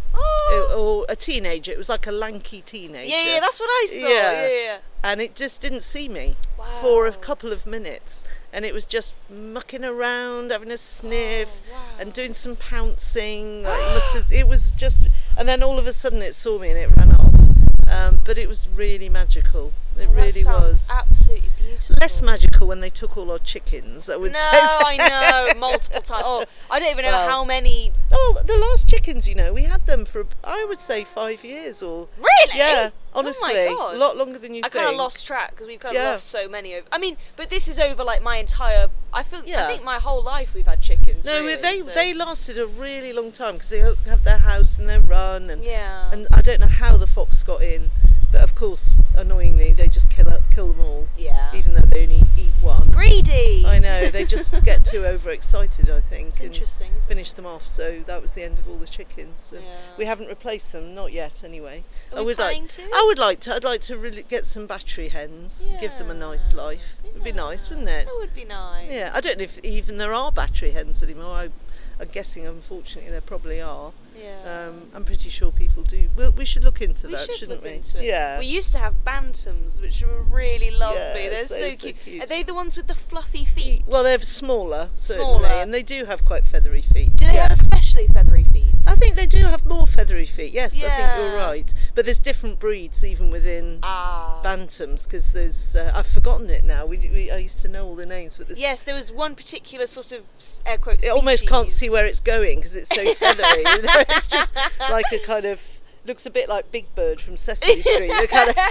Oh. or a teenager. It was like a lanky teenager. Yeah, yeah, that's what I saw. Yeah. Yeah, yeah. yeah. And it just didn't see me for a Wow. couple of minutes, and it was just mucking around, having a sniff, Oh, wow. and doing some pouncing. Like it must have, it was just, and then all of a sudden it saw me and it ran off. Um, but it was really magical. It Oh, that really sounds was. absolutely beautiful. Less magical when they took all our chickens, I would No, say. I know, multiple times. Oh, I don't even know Well, how many. Oh, the last chickens, you know, we had them for, I would say, five years or... Really? Yeah, Oh honestly. my God. A lot longer than you I think. kind of lost track because we've kind of Yeah. lost so many. Over, I mean, but this is over like my entire. I feel. Yeah. I think my whole life we've had chickens. No, really, they so- they lasted a really long time because they have their house and their run, and Yeah. and I don't know how the fox got in, but of course, annoyingly, they just kill up, kill them all, yeah. even though they only eat one. Greedy. I know, they just get too overexcited, I think, It's and interesting, isn't finish them off. So that was the end of all the chickens. So Yeah. we haven't replaced them, not yet, anyway. Are I we would planning like, to? I would like to. I'd like to really get some battery hens, and give them a nice Yeah. life. It'd be nice, Yeah. wouldn't it? That would be nice. Yeah, I don't know if even there are battery hens anymore. I, I'm guessing, unfortunately, there probably are. Yeah. Um, I'm pretty sure people do. Well, we should look into we that, should shouldn't look we? into it. Yeah. We used to have bantams, which were really lovely. Yes, They're they're so so cute. cute. Are they the ones with the fluffy feet? Well, they're smaller, certainly, Smaller. and they do have quite feathery feet. Do they yeah. have especially feathery feet? I think they do have more feathery feet. Yes, I think you're Yeah. right. But there's different breeds even within Ah. bantams, because there's uh, I've forgotten it now. We, we I used to know all the names, but there's Yes, there was one particular sort of s- air quote. it almost can't see species. where it's going because it's so feathery. You know, it's just like a kind of looks a bit like Big Bird from Sesame Street. They're kind of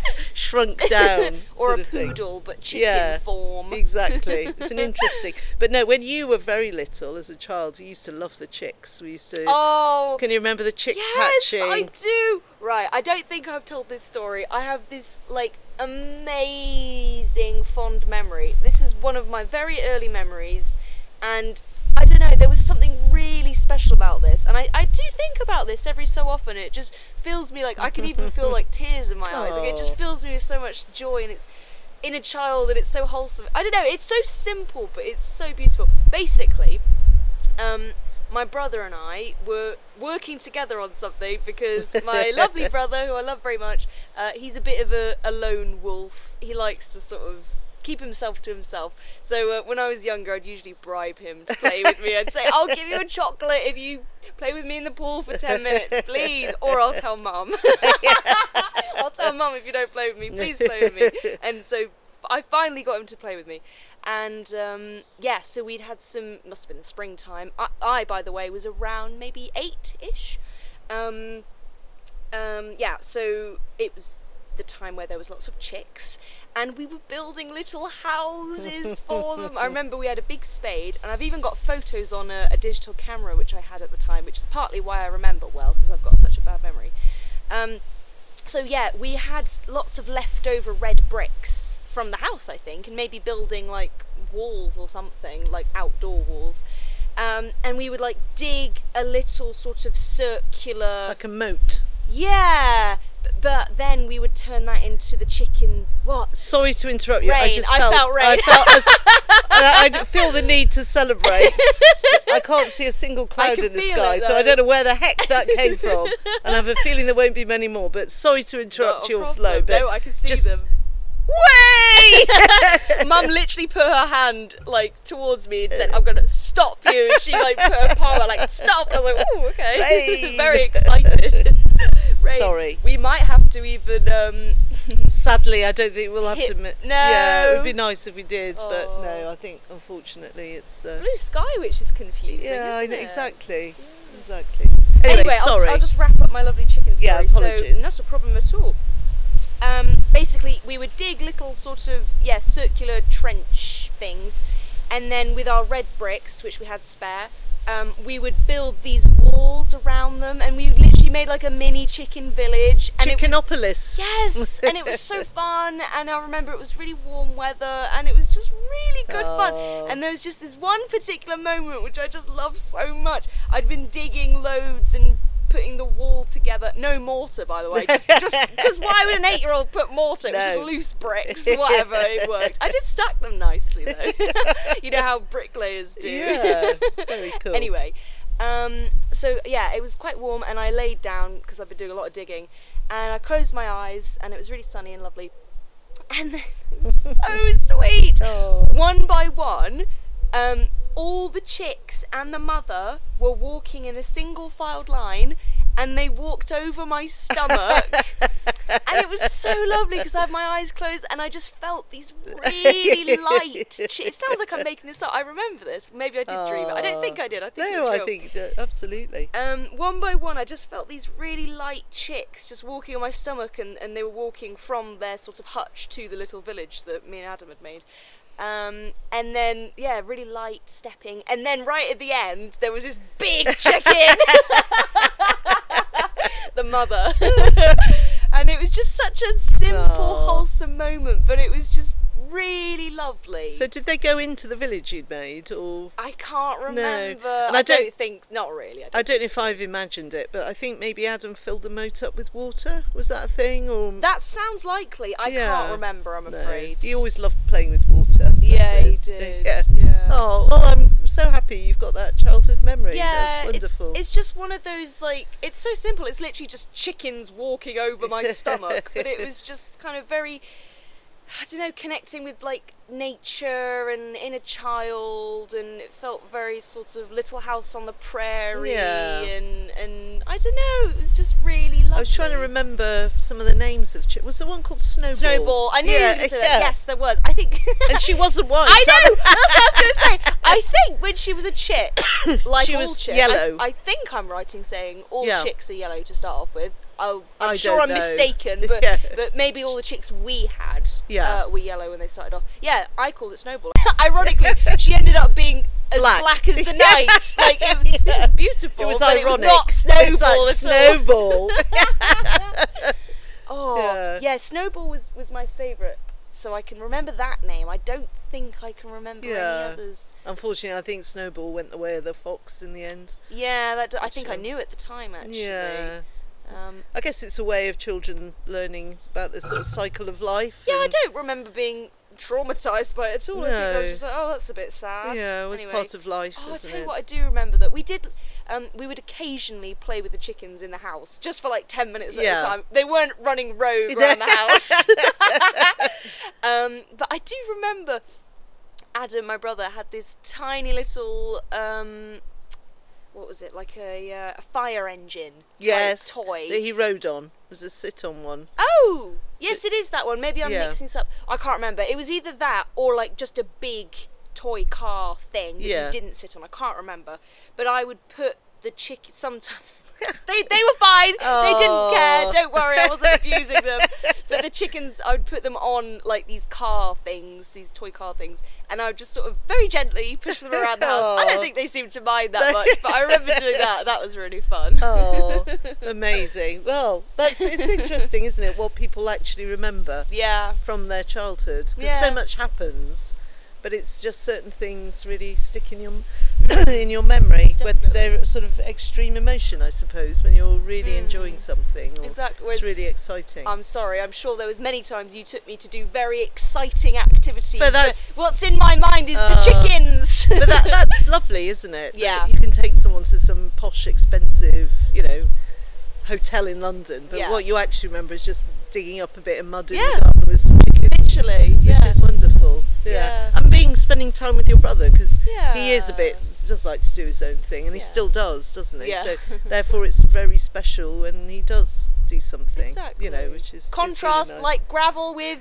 shrunk down, or sort a of thing. poodle, but chicken Yeah, form. Exactly. It's an interesting. But no, when you were very little as a child, you used to love the chicks. We used to. Oh, Can you remember the chicks yes, hatching? I do. Right, I don't think I've told this story. I have this like amazing fond memory. This is one of my very early memories, and I don't know, there was something really special about this, and I, I do think about this every so often. It just fills me like I can even feel like tears in my eyes. Like it just Aw. fills me with so much joy, and it's inner child, and it's so wholesome. I don't know, it's so simple, but it's so beautiful. Basically, um, my brother and I were working together on something because my lovely brother, who I love very much, uh, he's a bit of a, a lone wolf. He likes to sort of keep himself to himself. So uh, when I was younger, I'd usually bribe him to play with me. I'd say, I'll give you a chocolate if you play with me in the pool for ten minutes, please. Or I'll tell mum. I'll tell mum if you don't play with me, please play with me. And so I finally got him to play with me. And um, yeah, so we'd had some, must have been the springtime. I, I by the way, was around maybe eight-ish. Um, um, yeah, so it was the time where there was lots of chicks, and we were building little houses for them. I remember we had a big spade, and I've even got photos on a, a digital camera which I had at the time, which is partly why I remember well, because I've got such a bad memory. Um, so yeah, we had lots of leftover red bricks from the house, I think, and maybe building like walls or something, like outdoor walls. Um, and we would like dig a little sort of circular, like a moat. Yeah, but, but then we would turn that into the chickens. What? Sorry to interrupt you. Rain. I just I felt, felt rain. I felt as, I, I feel the need to celebrate. I can't see a single cloud in the sky, it, so I don't know where the heck that came from. And I have a feeling there won't be many more. But sorry to interrupt Not a your problem. flow. But no, I can see just, them. Way! Mum literally put her hand like towards me and said, "I'm gonna stop you." And she like put her palm out like, "Stop!" I was like, "Oh, okay." Rain. Very excited. Rain. Sorry. We might have to even. Um, Sadly, I don't think we'll have hit, to. Mi- no. Yeah, it would be nice if we did, Oh. but no. I think unfortunately it's. Uh, blue sky, which is confusing. yeah, I isn't know, it? exactly. Yeah. Exactly. Anyway, Anyway, sorry. I'll, I'll just wrap up my lovely chicken story. Yeah, apologies. So not a problem at all. Um, basically, we would dig little sort of, yeah, circular trench things, and then with our red bricks, which we had spare, um, we would build these walls around them, and we literally made like a mini chicken village. And it was, Chickenopolis. yes, and it was so fun, and I remember it was really warm weather, and it was just really good Oh. fun. And there was just this one particular moment which I just loved so much. I'd been digging loads and putting the wall together, no mortar by the way, just because why would an eight-year-old put mortar? It was No. just loose bricks, whatever, it worked. I did stack them nicely though. You know how bricklayers do. Yeah, very cool. Anyway, um, so yeah, it was quite warm, and I laid down because I've been doing a lot of digging, and I closed my eyes, and it was really sunny and lovely, and then it was so sweet. Oh. One by one, um, all the chicks and the mother were walking in a single filed line, and they walked over my stomach. And it was so lovely because I had my eyes closed and I just felt these really light chi- it sounds like I'm making this up. I remember this. Maybe I did dream it. I don't think I did. I think No, it's I real. think that, absolutely. Um, one by one, I just felt these really light chicks just walking on my stomach, and, and they were walking from their sort of hutch to the little village that me and Adam had made. Um, and then, yeah, really light stepping. And then right at the end, there was this big chicken. The mother. And it was just such a simple, Aww. wholesome moment, but it was just really lovely. So did they go into the village you'd made, or? I can't remember. And I, I don't, don't- think, not really. I don't I don't know if I've imagined it, but I think maybe Adam filled the moat up with water. Was that a thing, or? That sounds likely. I Yeah. can't remember, I'm No. afraid. He always loved playing with water. Yeah, That's he it. did. Yeah. Yeah. Oh, well, I'm so happy you've got that childhood memory. Yeah, That's it- wonderful. it's just one of those, like, it's so simple. It's literally just chickens walking over my stomach. But it was just kind of very, I don't know, connecting with, like, nature and inner child, and it felt very sort of Little House on the Prairie. Yeah. And, and I don't know, it was just really lovely. I was trying to remember some of the names of chick. Was there one called Snowball? Snowball. I knew yeah, you would say yeah. that. Yes, there was. I think. And she wasn't white. I know. That's what I was going to say. I think when she was a chick, like She all was chicks, yellow. I, I think I'm right in saying all Yeah. chicks are yellow to start off with. Oh, I'm I sure don't I'm know. mistaken, but Yeah. but maybe all the chicks we had Yeah. uh, were yellow when they started off. Yeah, I called it Snowball. Ironically, she ended up being as black, Black. as the night. Like it, was- which was beautiful. It was but ironic. It was not Snowball It's like at all. Snowball. Oh, Yeah. yeah. Snowball was, was my favourite, so I can remember that name. I don't think I can remember Yeah. any others. Unfortunately, I think Snowball went the way of the fox in the end. Yeah, that d- I think I Sure. knew at the time actually. Yeah. Um, I guess it's a way of children learning about the sort of cycle of life. yeah, I and- don't remember being traumatised by it at all. I think I No. was just like, oh, that's a bit sad. Yeah, it was anyway. part of life, Oh, I wasn't tell you it? what, I do remember that we did. Um, we would occasionally play with the chickens in the house, just for like ten minutes at Yeah. a time. They weren't running rogue around the house. um, but I do remember Adam, my brother, had this tiny little. Um, what was it? Like a, uh, a fire engine type Yes, toy. that he rode on. Was a sit-on one. Oh, yes, it is that one. Maybe I'm Yeah. mixing this up. I can't remember. It was either that or like just a big toy car thing that Yeah. you didn't sit on. I can't remember. But I would put the chicken sometimes they they were fine. Oh. They didn't care. Don't worry, I wasn't abusing them. But the chickens, I would put them on like these car things, these toy car things, and I would just sort of very gently push them around the house. I don't think they seemed to mind that much, but I remember doing that. That was really fun. Oh, amazing. Well, that's it's interesting, isn't it, what people actually remember Yeah. from their childhood, because Yeah. so much happens, but it's just certain things really stick in your in your memory, whether Definitely. they're sort of extreme emotion, I suppose, when you're really enjoying something, or Exactly. it's Whereas really exciting. I'm sorry, I'm sure there was many times you took me to do very exciting activities. But that's- what's in my mind is Uh, the chickens. But that, that's lovely, isn't it? That Yeah. you can take someone to some posh, expensive, you know, hotel in London, but Yeah. what you actually remember is just digging up a bit of mud in Yeah. the garden with some chickens. Literally, Which yeah. is wonderful. Yeah. Yeah. And being spending time with your brother, because he is a Yeah. bit does like to do his own thing, and he Yeah. still does, doesn't he? Yeah. So therefore, it's very special when he does do something. Exactly. You know, which is Contrast is really nice. like gravel with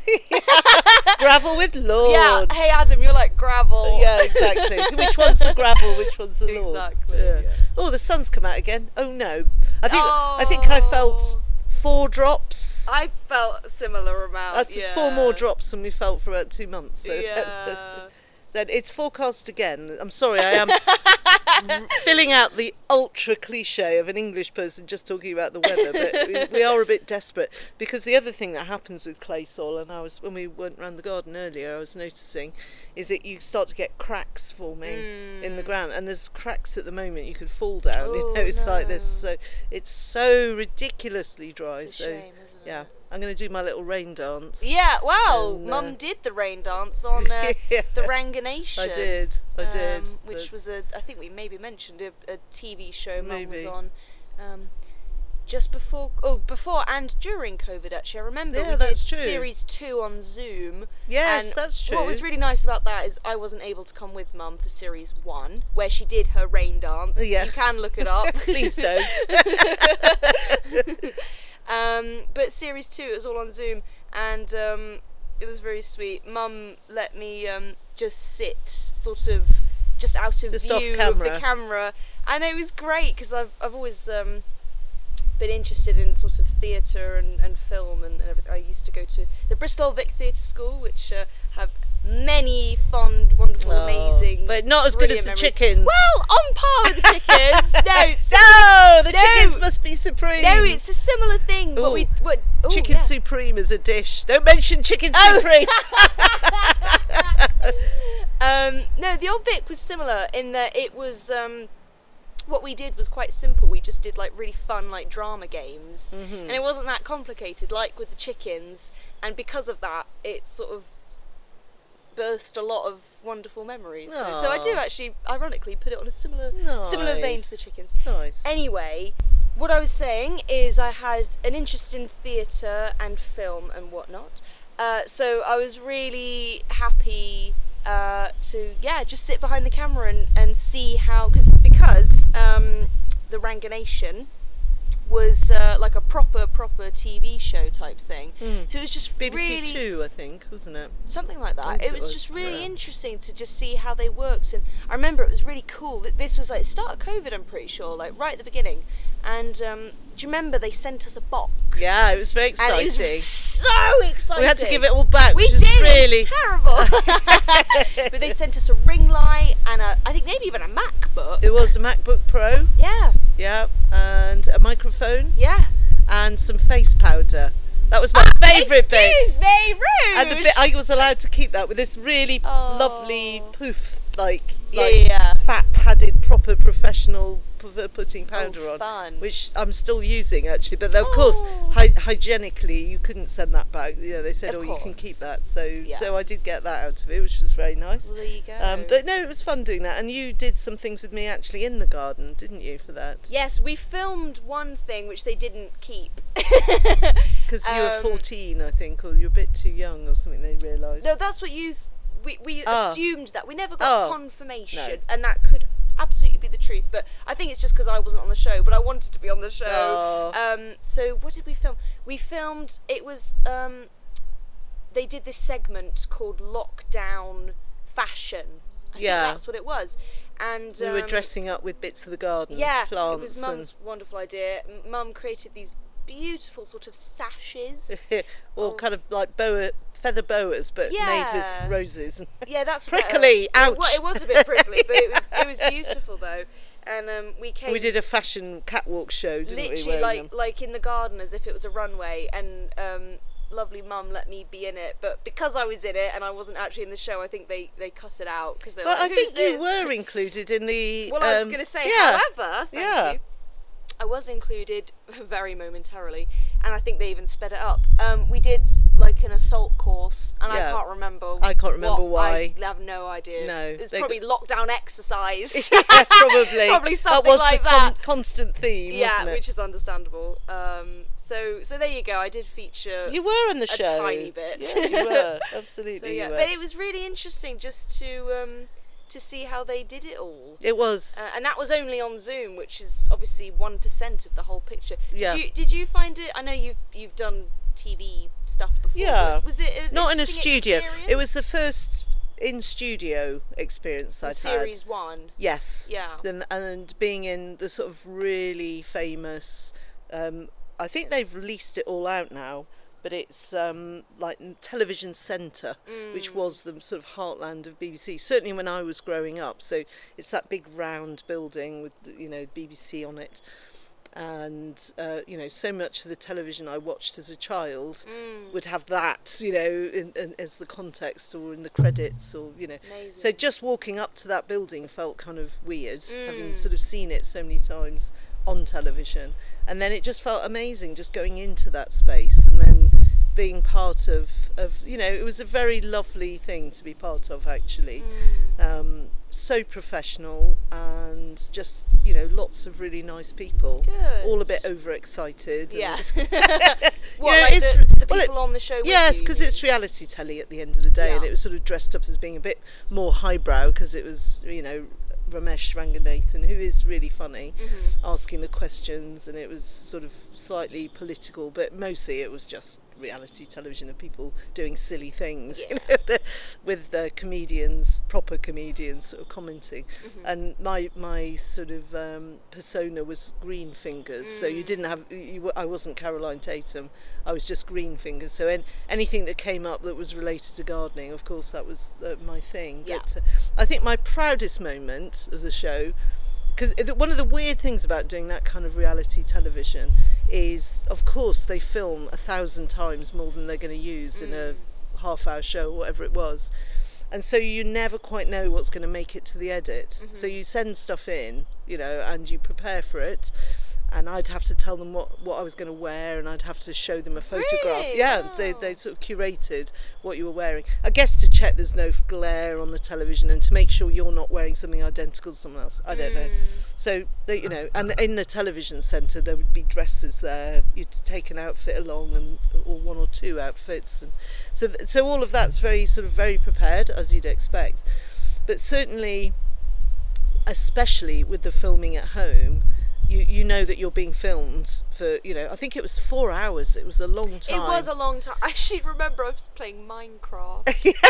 gravel with lawn. yeah. Hey Adam, you're like gravel. Yeah, exactly. Which one's the gravel? Which one's the lawn? Exactly, Yeah. yeah. Oh, the sun's come out again. Oh no! I think I think I felt Oh. four drops. I felt a similar amount. That's yeah. four more drops than we felt for about two months. So that's Yeah. so it's forecast again. I'm sorry, I am r- filling out the ultra cliche of an English person just talking about the weather, but we, we are a bit desperate, because the other thing that happens with clay soil, and I was when we went round the garden earlier, I was noticing, is that you start to get cracks forming in the ground, and there's cracks at the moment. You could fall down. you Oh, know, it's like this. no. So it's so ridiculously dry. It's a so shame, isn't yeah, it? I'm going to do my little rain dance. Yeah, wow. And, uh, Mum did the rain dance on uh, Yeah. the Ranganation. I did. I did. um, which but- was a, I think we maybe mentioned a, a T V show Mum was Maybe. on, um, just before, oh, before and during COVID. Actually, I remember Yeah, we that's did true. series two on Zoom. Yes, and that's true. What was really nice about that is I wasn't able to come with Mum for series one, where she did her rain dance. Yeah. You can look it up. Please don't. Um, but series two, it was all on Zoom, and um, it was very sweet. Mum let me um, just sit, sort of, just out of Just off view of camera. the camera, and it was great because I've I've always um, been interested in sort of theatre and, and film and, and everything. I used to go to the Bristol Vic Theatre School, which uh, have many fond, wonderful, Oh, amazing, but not as good as brilliant the memories. chickens. Well, on par with the chickens. No, so- No, the No. chickens must be supreme. no, it's a similar thing. But Ooh. we, what, ooh, Chicken yeah. supreme as a dish. Don't mention chicken Oh. supreme. Um, no, the old Vic was similar in that it was. Um, what we did was quite simple. We just did like really fun, like drama games, Mm-hmm. and it wasn't that complicated, like with the chickens. And because of that, it sort of birthed a lot of wonderful memories. So, so I do Aw. actually, ironically, put it on a similar, similar vein to the Nice. chickens. Nice. Anyway, what I was saying is I had an interest in theatre and film and whatnot. Uh, so I was really happy uh, to, yeah, just sit behind the camera and, and see how, cause, because um, the Ranganation was uh, like a proper, proper T V show type thing. Mm. So it was just B B C really... Two, I think, wasn't it? Something like that. think It it was, was, just really yeah. interesting to just see how they worked, and I remember it was really cool. That this was like start of COVID, I'm pretty sure, like right at the beginning. And um, do you remember they sent us a box? Yeah, it was very And exciting. it was so exciting. We had to give it all back, We which was did. really. It was terrible. But they sent us a ring light and a, I think maybe even a MacBook. It was a MacBook Pro, Yeah, yeah, and a microphone yeah. and some face powder. That was my favourite bit. Excuse me, rude. And the bit I was allowed to keep that with this really Oh. lovely poof, like Yeah, like yeah, yeah. fat padded, proper professional p- for putting powder Oh, on, fun. which I'm still using actually. But of course, Oh. hy- hygienically, you couldn't send that back. You know, they said, Of "Oh, you can keep course. that." So, Yeah. so I did get that out of it, which was very nice. Well, there you go. Um, but no, it was fun doing that. And you did some things with me actually in the garden, didn't you? For that, Yes, we filmed one thing which they didn't keep. because you were Um, fourteen, I think, or you're a bit too young, or something. They realised. No, that's what you. Th- we we Ah. assumed that. We never got Oh, confirmation, no. and that could absolutely be the truth. But I think it's just because I wasn't on the show, but I wanted to be on the show. Oh. Um, so what did we film? We filmed. It was. Um, they did this segment called Lockdown Fashion. I Yeah. think that's what it was. And We um, were dressing up with bits of the garden, yeah, plants. it was Mum's wonderful idea. M- Mum created these beautiful sort of sashes. and or of- kind of like boa, feather boas, but made Yeah. with roses. Yeah, that's Prickly, better. ouch. It, wa- it was a bit prickly, but it was it was beautiful though. And um, we came We did a fashion catwalk show, didn't we? literally wearing like them? like in the garden as if it was a runway, and um, lovely Mum let me be in it. But because I was in it and I wasn't actually in the show, I think they, they cut it out because they were But like, I "Who's think you this?" were included in the. Well, I was um, going to say, yeah. however, thank Yeah. you. I was included very momentarily, and I think they even sped it up. Um, we did like an assault course, and Yeah. I can't remember. I can't remember what- why. I have no idea. No, it was they probably lockdown exercise. Yeah, probably. Probably something that was like the that. constant theme, Yeah, wasn't it? which is understandable. Um, so so there you go. I did feature. You were in the a show. tiny bit. Yeah, you were. Absolutely, So yeah, you were. but it was really interesting just to um, to see how they did it all. It was. Uh, and that was only on Zoom, which is obviously one percent of the whole picture. Did Yeah. you did you find it? I know you've you've done T V stuff before. Yeah. but was it an Not in a interesting studio. experience? It was the first in studio experience In I'd series had. one. Yes. Yeah. And, and being in the sort of really famous, um, I think they've released it all out now, but it's um, like Television Centre, which Mm. was the sort of heartland of B B C, certainly when I was growing up. So it's that big round building with, you know, B B C on it. And, uh, you know, so much of the television I watched as a child Mm. would have that, you know, in, in, as the context or in the credits or, you know. Amazing. So just walking up to that building felt kind of weird, having Mm. sort of seen it so many times on television. And then it just felt amazing just going into that space and then being part of, of you know, it was a very lovely thing to be part of, actually. Mm. Um, so professional and just, you know, lots of really nice people. Good. All a bit overexcited. and- Yeah. Yeah, What, like it's- the, the well, people it- on the show with Yes, you, because you it's reality telly at the end of the day, and Yeah. it was sort of dressed up as being a bit more highbrow because it was, you know, Ramesh Ranganathan, who is really funny, Mhm. asking the questions, and it was sort of slightly political, but mostly it was just reality television of people doing silly things, you know, with uh, comedians, proper comedians, sort of commenting. Mm-hmm. And my my sort of um, persona was Green Fingers, so you didn't have, you, were- I wasn't Caroline Tatum, I was just Green Fingers. So en- anything that came up that was related to gardening, of course, that was uh, my thing. Yeah. But uh, I think my proudest moment of the show, because one of the weird things about doing that kind of reality television is, of course, they film a thousand times more than they're going to use in a half hour show or whatever it was. And so you never quite know what's going to make it to the edit. Mm-hmm. So you send stuff in, you know, and you prepare for it. And I'd have to tell them what, what I was going to wear, and I'd have to show them a photograph. Really? Yeah, Wow. they they sort of curated what you were wearing. I guess to check there's no glare on the television and to make sure you're not wearing something identical to someone else. I don't know. So they, you know, and in the television centre there would be dresses there. You'd take an outfit along, and or one or two outfits, and so th- so all of that's very sort of very prepared, as you'd expect. But certainly, especially with the filming at home, you you know that you're being filmed for, you know, I think it was four hours. It was a long time. It was a long time. I actually remember I was playing Minecraft.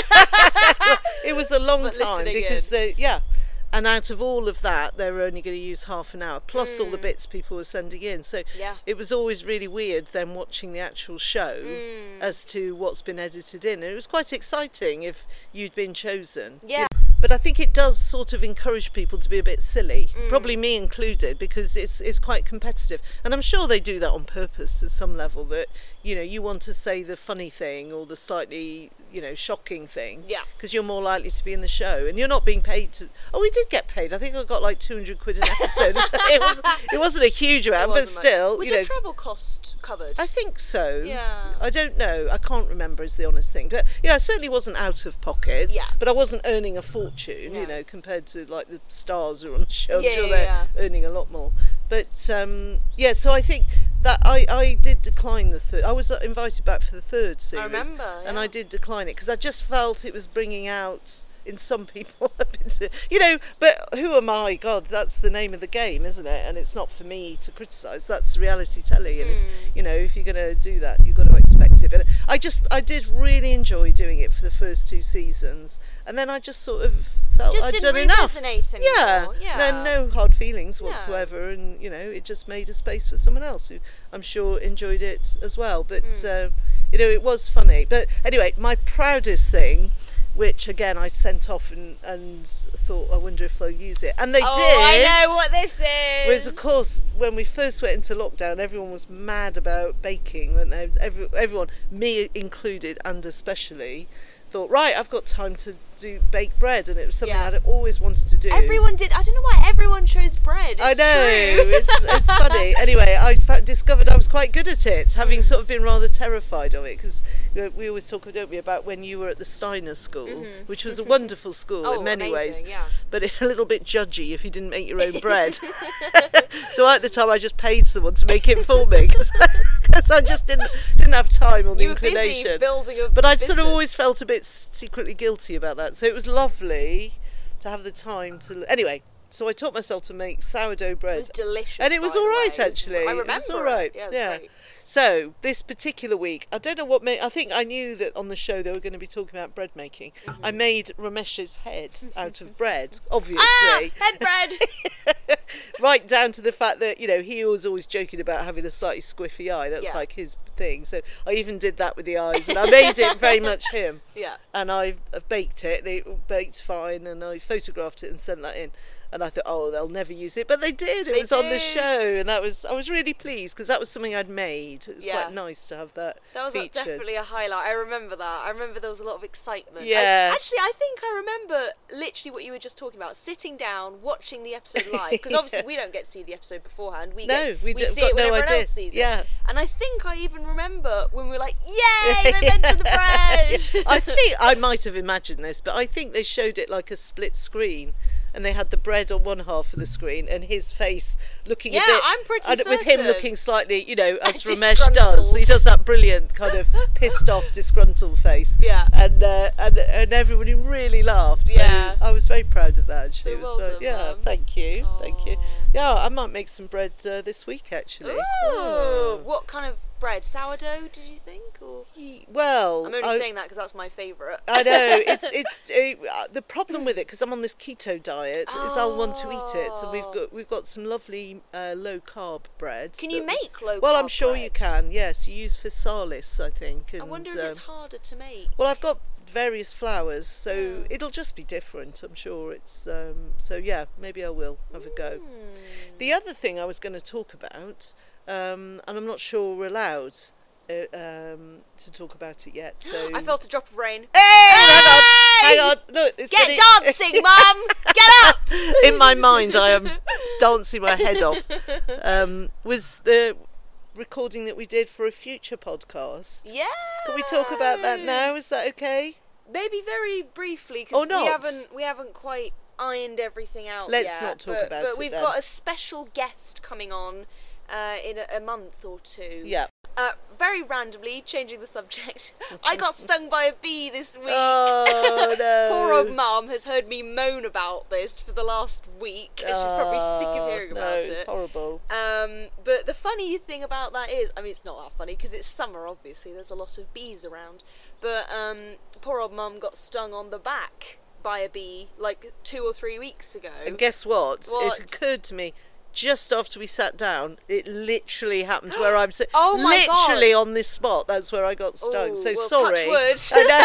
It was a long But time listening because they, yeah, and out of all of that, they were only going to use half an hour plus all the Mm. bits people were sending in. So Yeah. it was always really weird then watching the actual show Mm. as to what's been edited in. And it was quite exciting if you'd been chosen. Yeah. But I think it does sort of encourage people to be a bit silly, Mm. probably me included, because it's it's quite competitive. And I'm sure they do that on purpose to some level, that, you know, you want to say the funny thing or the slightly, you know, shocking thing. Yeah. Because you're more likely to be in the show, and you're not being paid to. Oh, we did get paid. I think I got like two hundred quid an episode. So it wasn't. It wasn't a huge amount, but Wasn't much. still, Was you your know. travel cost covered? I think so. Yeah. I don't know. I can't remember is the honest thing. But yeah, I certainly wasn't out of pocket. Yeah. But I wasn't earning a fortune, No. you know, compared to like the stars who are on the show. I'm Yeah, sure yeah, they're yeah. earning a lot more. But um, yeah, so I think that I, I did decline the third. I was invited back for the third series. remember, And yeah. I did decline it because I just felt it was bringing out in some people. You know, but who am I? God, that's the name of the game, isn't it? And it's not for me to criticise. That's reality telly, and mm. if you know if you're going to do that, you've got to expect it. But I just I did really enjoy doing it for the first two seasons, and then I just sort of felt just I'd didn't done enough. Anymore. Yeah, yeah. Then no hard feelings whatsoever, no. and you know it just made a space for someone else who I'm sure enjoyed it as well. But mm. uh, you know it was funny. But anyway, my proudest thing, which again I sent off and, and thought, I wonder if they'll use it, and they oh, did. I know what this is. Whereas of course when we first went into lockdown, everyone was mad about baking, weren't they? Every, everyone, me included, and especially, thought, right, I've got time to do bake bread, and it was something yeah. I'd always wanted to do. Everyone did. I don't know why everyone chose bread. It's I know, true. it's, it's funny. Anyway, I fa- discovered I was quite good at it, having mm. sort of been rather terrified of it, because you know, we always talk, don't we, about when you were at the Steiner School, mm-hmm. which was a wonderful school oh, in many amazing, ways, yeah. but a little bit judgy if you didn't make your own bread. So at the time I just paid someone to make it for me, because I just didn't didn't have time or the you inclination. Were busy building a but I'd business. sort of always felt a bit secretly guilty about that. So it was lovely to have the time to. Anyway, so I taught myself to make sourdough bread. It was delicious, and it was all right way. actually. I remember it was all right. It. Yeah. It yeah. Great. So this particular week, I don't know what made. I think I knew that on the show they were going to be talking about bread making. Mm-hmm. I made Ramesh's head out of bread, obviously. Ah, head bread. Right down to the fact that you know he was always joking about having a slightly squiffy eye. That's yeah. like his thing. So I even did that with the eyes, and I made it very much him. Yeah. And I I've baked it, and it baked fine, and I photographed it and sent that in. And I thought, oh, they'll never use it, but they did. It they was did. on the show, and that was I was really pleased because that was something I'd made. It was yeah. quite nice to have that. That was featured. definitely a highlight. I remember that. I remember there was a lot of excitement. Yeah. I, actually, I think I remember literally what you were just talking about: sitting down, watching the episode live. Because obviously yeah. we don't get to see the episode beforehand. We no, get, we, we d- see got it when no everyone idea. else sees it. Yeah. And I think I even remember when we were like, "Yay, they mentioned the bread." I think I might have imagined this, but I think they showed it like a split screen. And they had the bread on one half of the screen and his face looking yeah, a bit... I'm pretty and certain. with him looking slightly, you know, as Ramesh does. He does that brilliant kind of pissed off, disgruntled face. Yeah. And uh, and and everybody really laughed. So yeah. I was very proud of that, actually. So well so, done, yeah, Mum. thank you. Aww. Thank you. Yeah, I might make some bread uh, this week, actually. Ooh. Oh. What kind of bread? Sourdough, did you think? Or? Well... I'm only I, saying that because that's my favourite. I know. It's it's uh, the problem with it, because I'm on this keto diet, oh. is I'll want to eat it. And we've got we've got some lovely uh, low carb bread. Can you make low carb Well, I'm sure bread? you can. Yes, you use physalis, I think. And, I wonder if um, it's harder to make. Well, I've got various flours, so mm. it'll just be different. I'm sure it's. Um, so yeah, maybe I will have a go. Mm. The other thing I was going to talk about, um, and I'm not sure we're allowed. Uh, um, to talk about it yet. So I felt a drop of rain. Hey, hey! hang on, hang on. Look, it's get getting... dancing, Mum. Get up. In my mind, I am dancing my head off. Um, was the recording that we did for a future podcast? Yeah. Can we talk about that now? Is that okay? Maybe very briefly, Or because not? we haven't we haven't quite ironed everything out Let's yet. not talk but, about but it we've then. got a special guest coming on uh, in a, a month or two. Yeah. Uh, very randomly, changing the subject, I got stung by a bee this week. Oh, no. Poor old Mum has heard me moan about this for the last week, and she's probably sick of hearing no, about it's it. it's horrible. Um, but the funny thing about that is, I mean, it's not that funny because it's summer, obviously, there's a lot of bees around. But um, poor old Mum got stung on the back by a bee like two or three weeks ago. And guess what? What? It occurred to me just after we sat down. It literally happened where I'm sitting. Oh my literally God. on this spot. That's where I got stung. Ooh, so well, sorry. touch wood.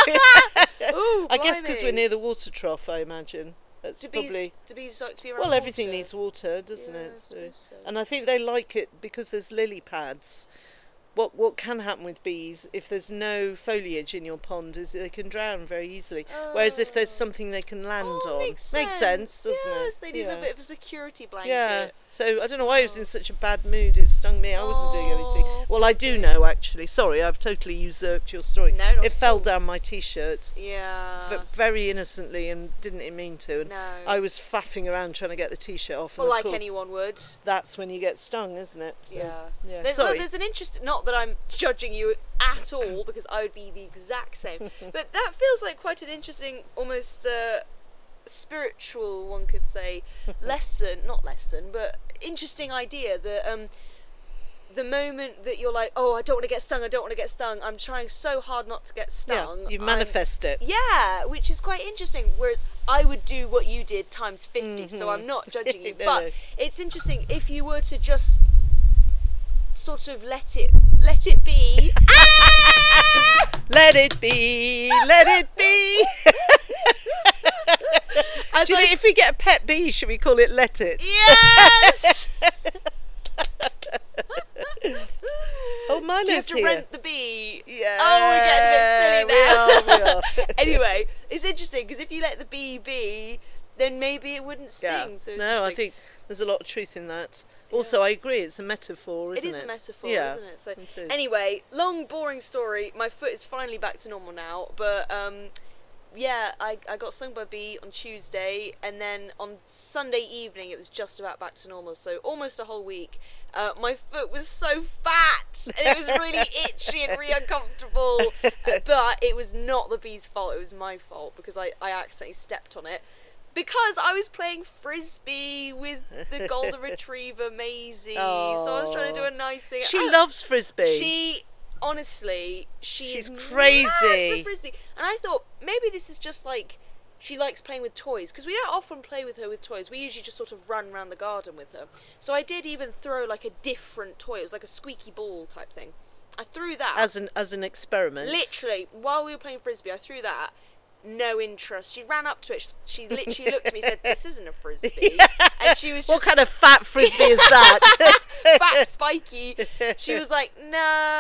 I know. Ooh, I guess because blimey. we're near the water trough, I imagine. That's To be, probably. to be, so, to be around Well, everything water. needs water, doesn't Yeah, it? I So, suppose so. and I think they like it because there's lily pads. What what can happen with bees if there's no foliage in your pond is they can drown very easily. Oh. Whereas if there's something they can land Oh, on, makes makes sense, sense, doesn't yes, it? they need yeah. a bit of a security blanket. Yeah. So I don't know why I was in such a bad mood. It stung me. I wasn't doing anything. Oh, Well, I do poor know actually. Sorry, I've totally usurped your story. No, not it at fell all. down my t-shirt. Yeah. But very innocently and didn't mean to. And No. I was faffing around trying to get the t-shirt off. Well, and of like course, anyone would. That's when you get stung, isn't it? So, Yeah. yeah. There's, Sorry. well, there's an interesting, not Not that I'm judging you at all, because I would be the exact same. But that feels like quite an interesting, almost uh, spiritual, one could say, lesson. Not lesson, but interesting idea that um, the moment that you're like, oh, I don't want to get stung, I don't want to get stung, I'm trying so hard not to get stung. Yeah, you manifest I'm, it. Yeah, which is quite interesting. Whereas I would do what you did times fifty, mm-hmm. so I'm not judging you. no, but no. It's interesting if you were to just sort of let it let it be. Let it be, let it be. Do you I, think if we get a pet bee, should we call it Let It? Yes! Oh, Mano's Do you have to here. rent the bee? Yeah. Oh, we're getting a bit silly now. We are, we are. Anyway, it's interesting because if you let the bee be, then maybe it wouldn't sting. Yeah. So it's No, I think there's a lot of truth in that. Also, I agree, it's a metaphor, isn't it? It is a metaphor, yeah, isn't it? So it is. Anyway, long, boring story. My foot is finally back to normal now, but um, yeah, I, I got stung by a bee on Tuesday, and then on Sunday evening it was just about back to normal, so almost a whole week. Uh, my foot was so fat, and it was really itchy and really uncomfortable, uh, but it was not the bee's fault, it was my fault, because I, I accidentally stepped on it. Because I was playing frisbee with the golden retriever Maisie, oh. so I was trying to do a nice thing. She I, loves frisbee. She, honestly, she she's is crazy mad for frisbee. And I thought maybe this is just like she likes playing with toys, because we don't often play with her with toys. We usually just sort of run around the garden with her. So I did even throw like a different toy. It was like a squeaky ball type thing. I threw that as an as an experiment. Literally, while we were playing frisbee, I threw that. No interest. She ran up to it. She literally looked at me and said, "This isn't a frisbee." Yeah. And she was just, what kind of fat frisbee is that? Fat, spiky. She was like, "No."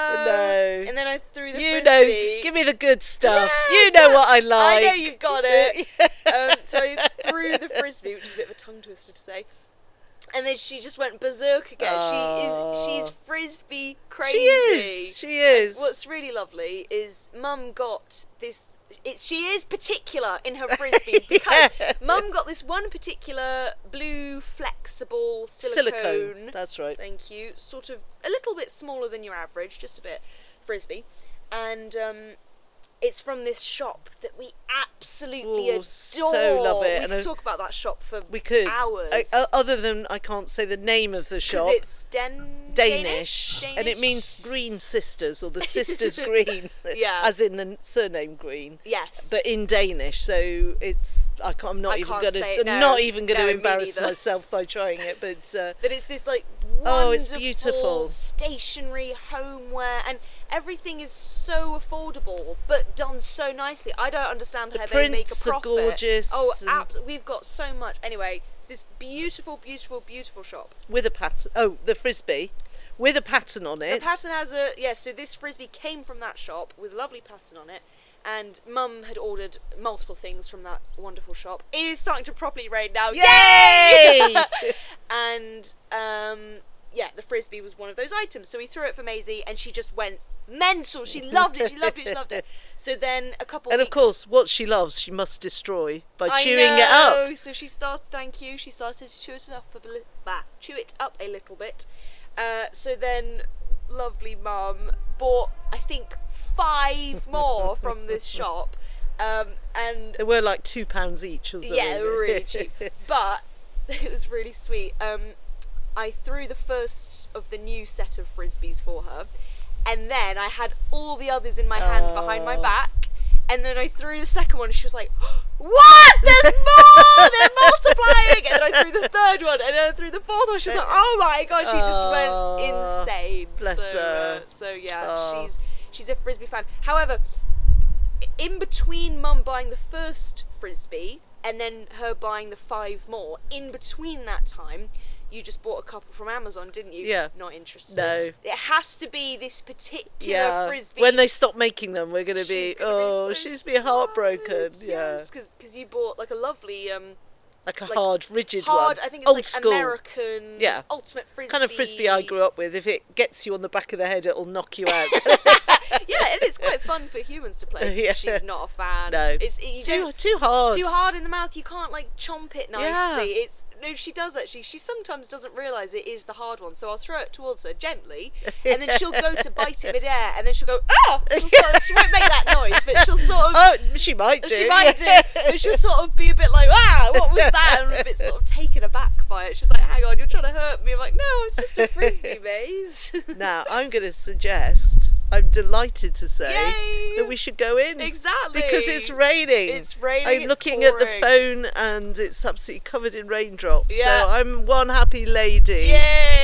No. And then I threw the you frisbee. know, give me the good stuff. Yeah, you know what I like. I know you've got it. um, so I threw the frisbee, which is a bit of a tongue twister to say. And then she just went berserk again. Oh. She is, she's frisbee crazy. She is. She is. And what's really lovely is Mum got this. It, she is particular in her frisbees because yeah. Mum got this one particular blue flexible silicone. Silicone. That's right. Thank you. Sort of a little bit smaller than your average, just a bit frisbee, and um, it's from this shop that we absolutely Ooh, adore. so love it. We And could I, talk about that shop for we could. hours. I, uh, other than I can't say the name of the shop. It's Den- Danish, Danish, and it means Green Sisters, or the Sisters Green, yeah. as in the surname Green. Yes, but in Danish, so it's I can't, I'm not I even can't going say to it, no. not even going No, to me embarrass neither. myself by trying it, but uh, but it's this like oh, it's wonderful beautiful stationery homeware, and everything is so affordable but done so nicely. I don't understand the how they make a prints are profit. gorgeous. Oh, and abs- we've got so much. Anyway, it's this beautiful, beautiful, beautiful shop. with a pattern. Oh, the frisbee with a pattern on it. The pattern has a yeah. So this frisbee came from that shop with a lovely pattern on it. And Mum had ordered multiple things from that wonderful shop. It is starting to properly rain now. Yay! And um, yeah, the frisbee was one of those items. So we threw it for Maisie, and she just went mental. She loved it. She loved it. She loved it. So then a couple. And weeks, of course, what she loves, she must destroy by I chewing know. it up. So she started. Thank you. She started to chew it up a bit. Bah, chew it up a little bit. Uh, so then, lovely Mum bought, I think, five more from this shop, um, and They were like two pounds each, or something. yeah, they were really cheap. But it was really sweet. Um, I threw the first of the new set of frisbees for her, and then I had all the others in my hand Oh. behind my back. And then I threw the second one, and she was like, "What? There's more! They're multiplying!" And then I threw the third one, and then I threw the fourth one. She was like, "Oh my god!" She just Oh, went insane. bless so, her. Uh, so yeah, Oh. she's she's a frisbee fan. However, in between Mum buying the first frisbee and then her buying the five more, in between that time, you just bought a couple from Amazon, didn't you? Yeah. Not interested. No. It has to be this particular Yeah. frisbee. When they stop making them, we're going to be, She's gonna oh, be so she's be heartbroken. sad. Yeah. Yes, because you bought like a lovely um Like a like hard, rigid hard. one. I think it's Old like school. American. Yeah. Ultimate frisbee. Kind of frisbee I grew up with. If it gets you on the back of the head, it'll knock you out. Yeah, and it's quite fun for humans to play. Yeah. She's not a fan. No. It's you Too don't- too hard. too hard in the mouth. You can't like chomp it nicely. Yeah. It's no, she does actually. She sometimes doesn't realise it is the hard one, so I'll throw it towards her gently, and then she'll go to bite it midair, and then she'll go ah. She'll sort of, she won't make that noise, but she'll sort of. Oh, she might do. She might do, but she'll sort of be a bit like, ah, what was that? And a bit sort of taken aback by it. She's like, hang on, you're trying to hurt me. I'm like, no, it's just a frisbee, Maze. Now, I'm going to suggest, I'm delighted to say, Yay! that we should go in. Exactly. Because it's raining. It's raining, I'm it's looking at the pouring. phone and it's absolutely covered in raindrops. Yeah. So I'm one happy lady. Yay!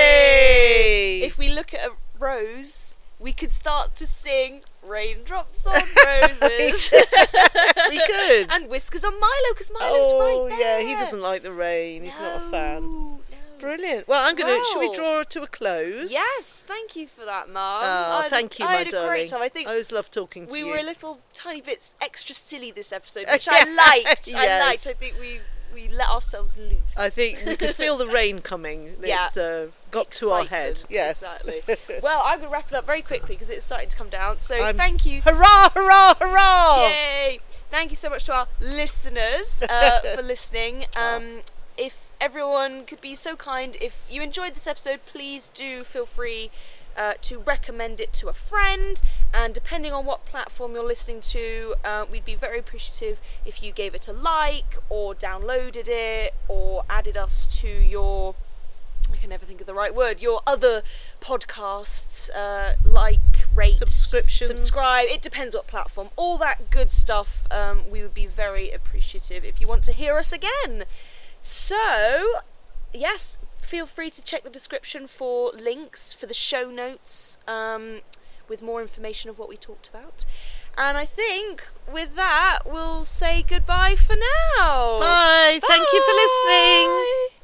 Yay! If we look at a rose, we could start to sing Raindrops on Roses. We could. And Whiskers on Milo, because Milo's oh, right there. yeah, he doesn't like the rain. He's not a fan. No, no. Brilliant. Well, I'm going to, should we Well. draw to a close? Yes, thank you for that, Mum. Oh, I- thank you, I my had a darling. great time. I think I always love talking to we you. were a little tiny bit extra silly this episode, which I liked. I Yes. liked. I think we, we let ourselves loose. I think we could feel the rain coming. Yeah. It's uh, got to our head. Excitement, Yes. exactly. Well, I'm going to wrap it up very quickly because it's starting to come down. So I'm- thank you. Hurrah, hurrah, hurrah! Yay! Thank you so much to our listeners uh, for listening. Um, if everyone could be so kind, if you enjoyed this episode, please do feel free uh, to recommend it to a friend. And depending on what platform you're listening to, uh, we'd be very appreciative if you gave it a like or downloaded it or added us to your... I can never think of the right word. Your other podcasts, uh, like, rate, Subscriptions. subscribe. It depends what platform. All that good stuff. Um, we would be very appreciative if you want to hear us again. So, yes, feel free to check the description for links for the show notes um, with more information of what we talked about. And I think with that, we'll say goodbye for now. Bye. Thank you for listening. Bye.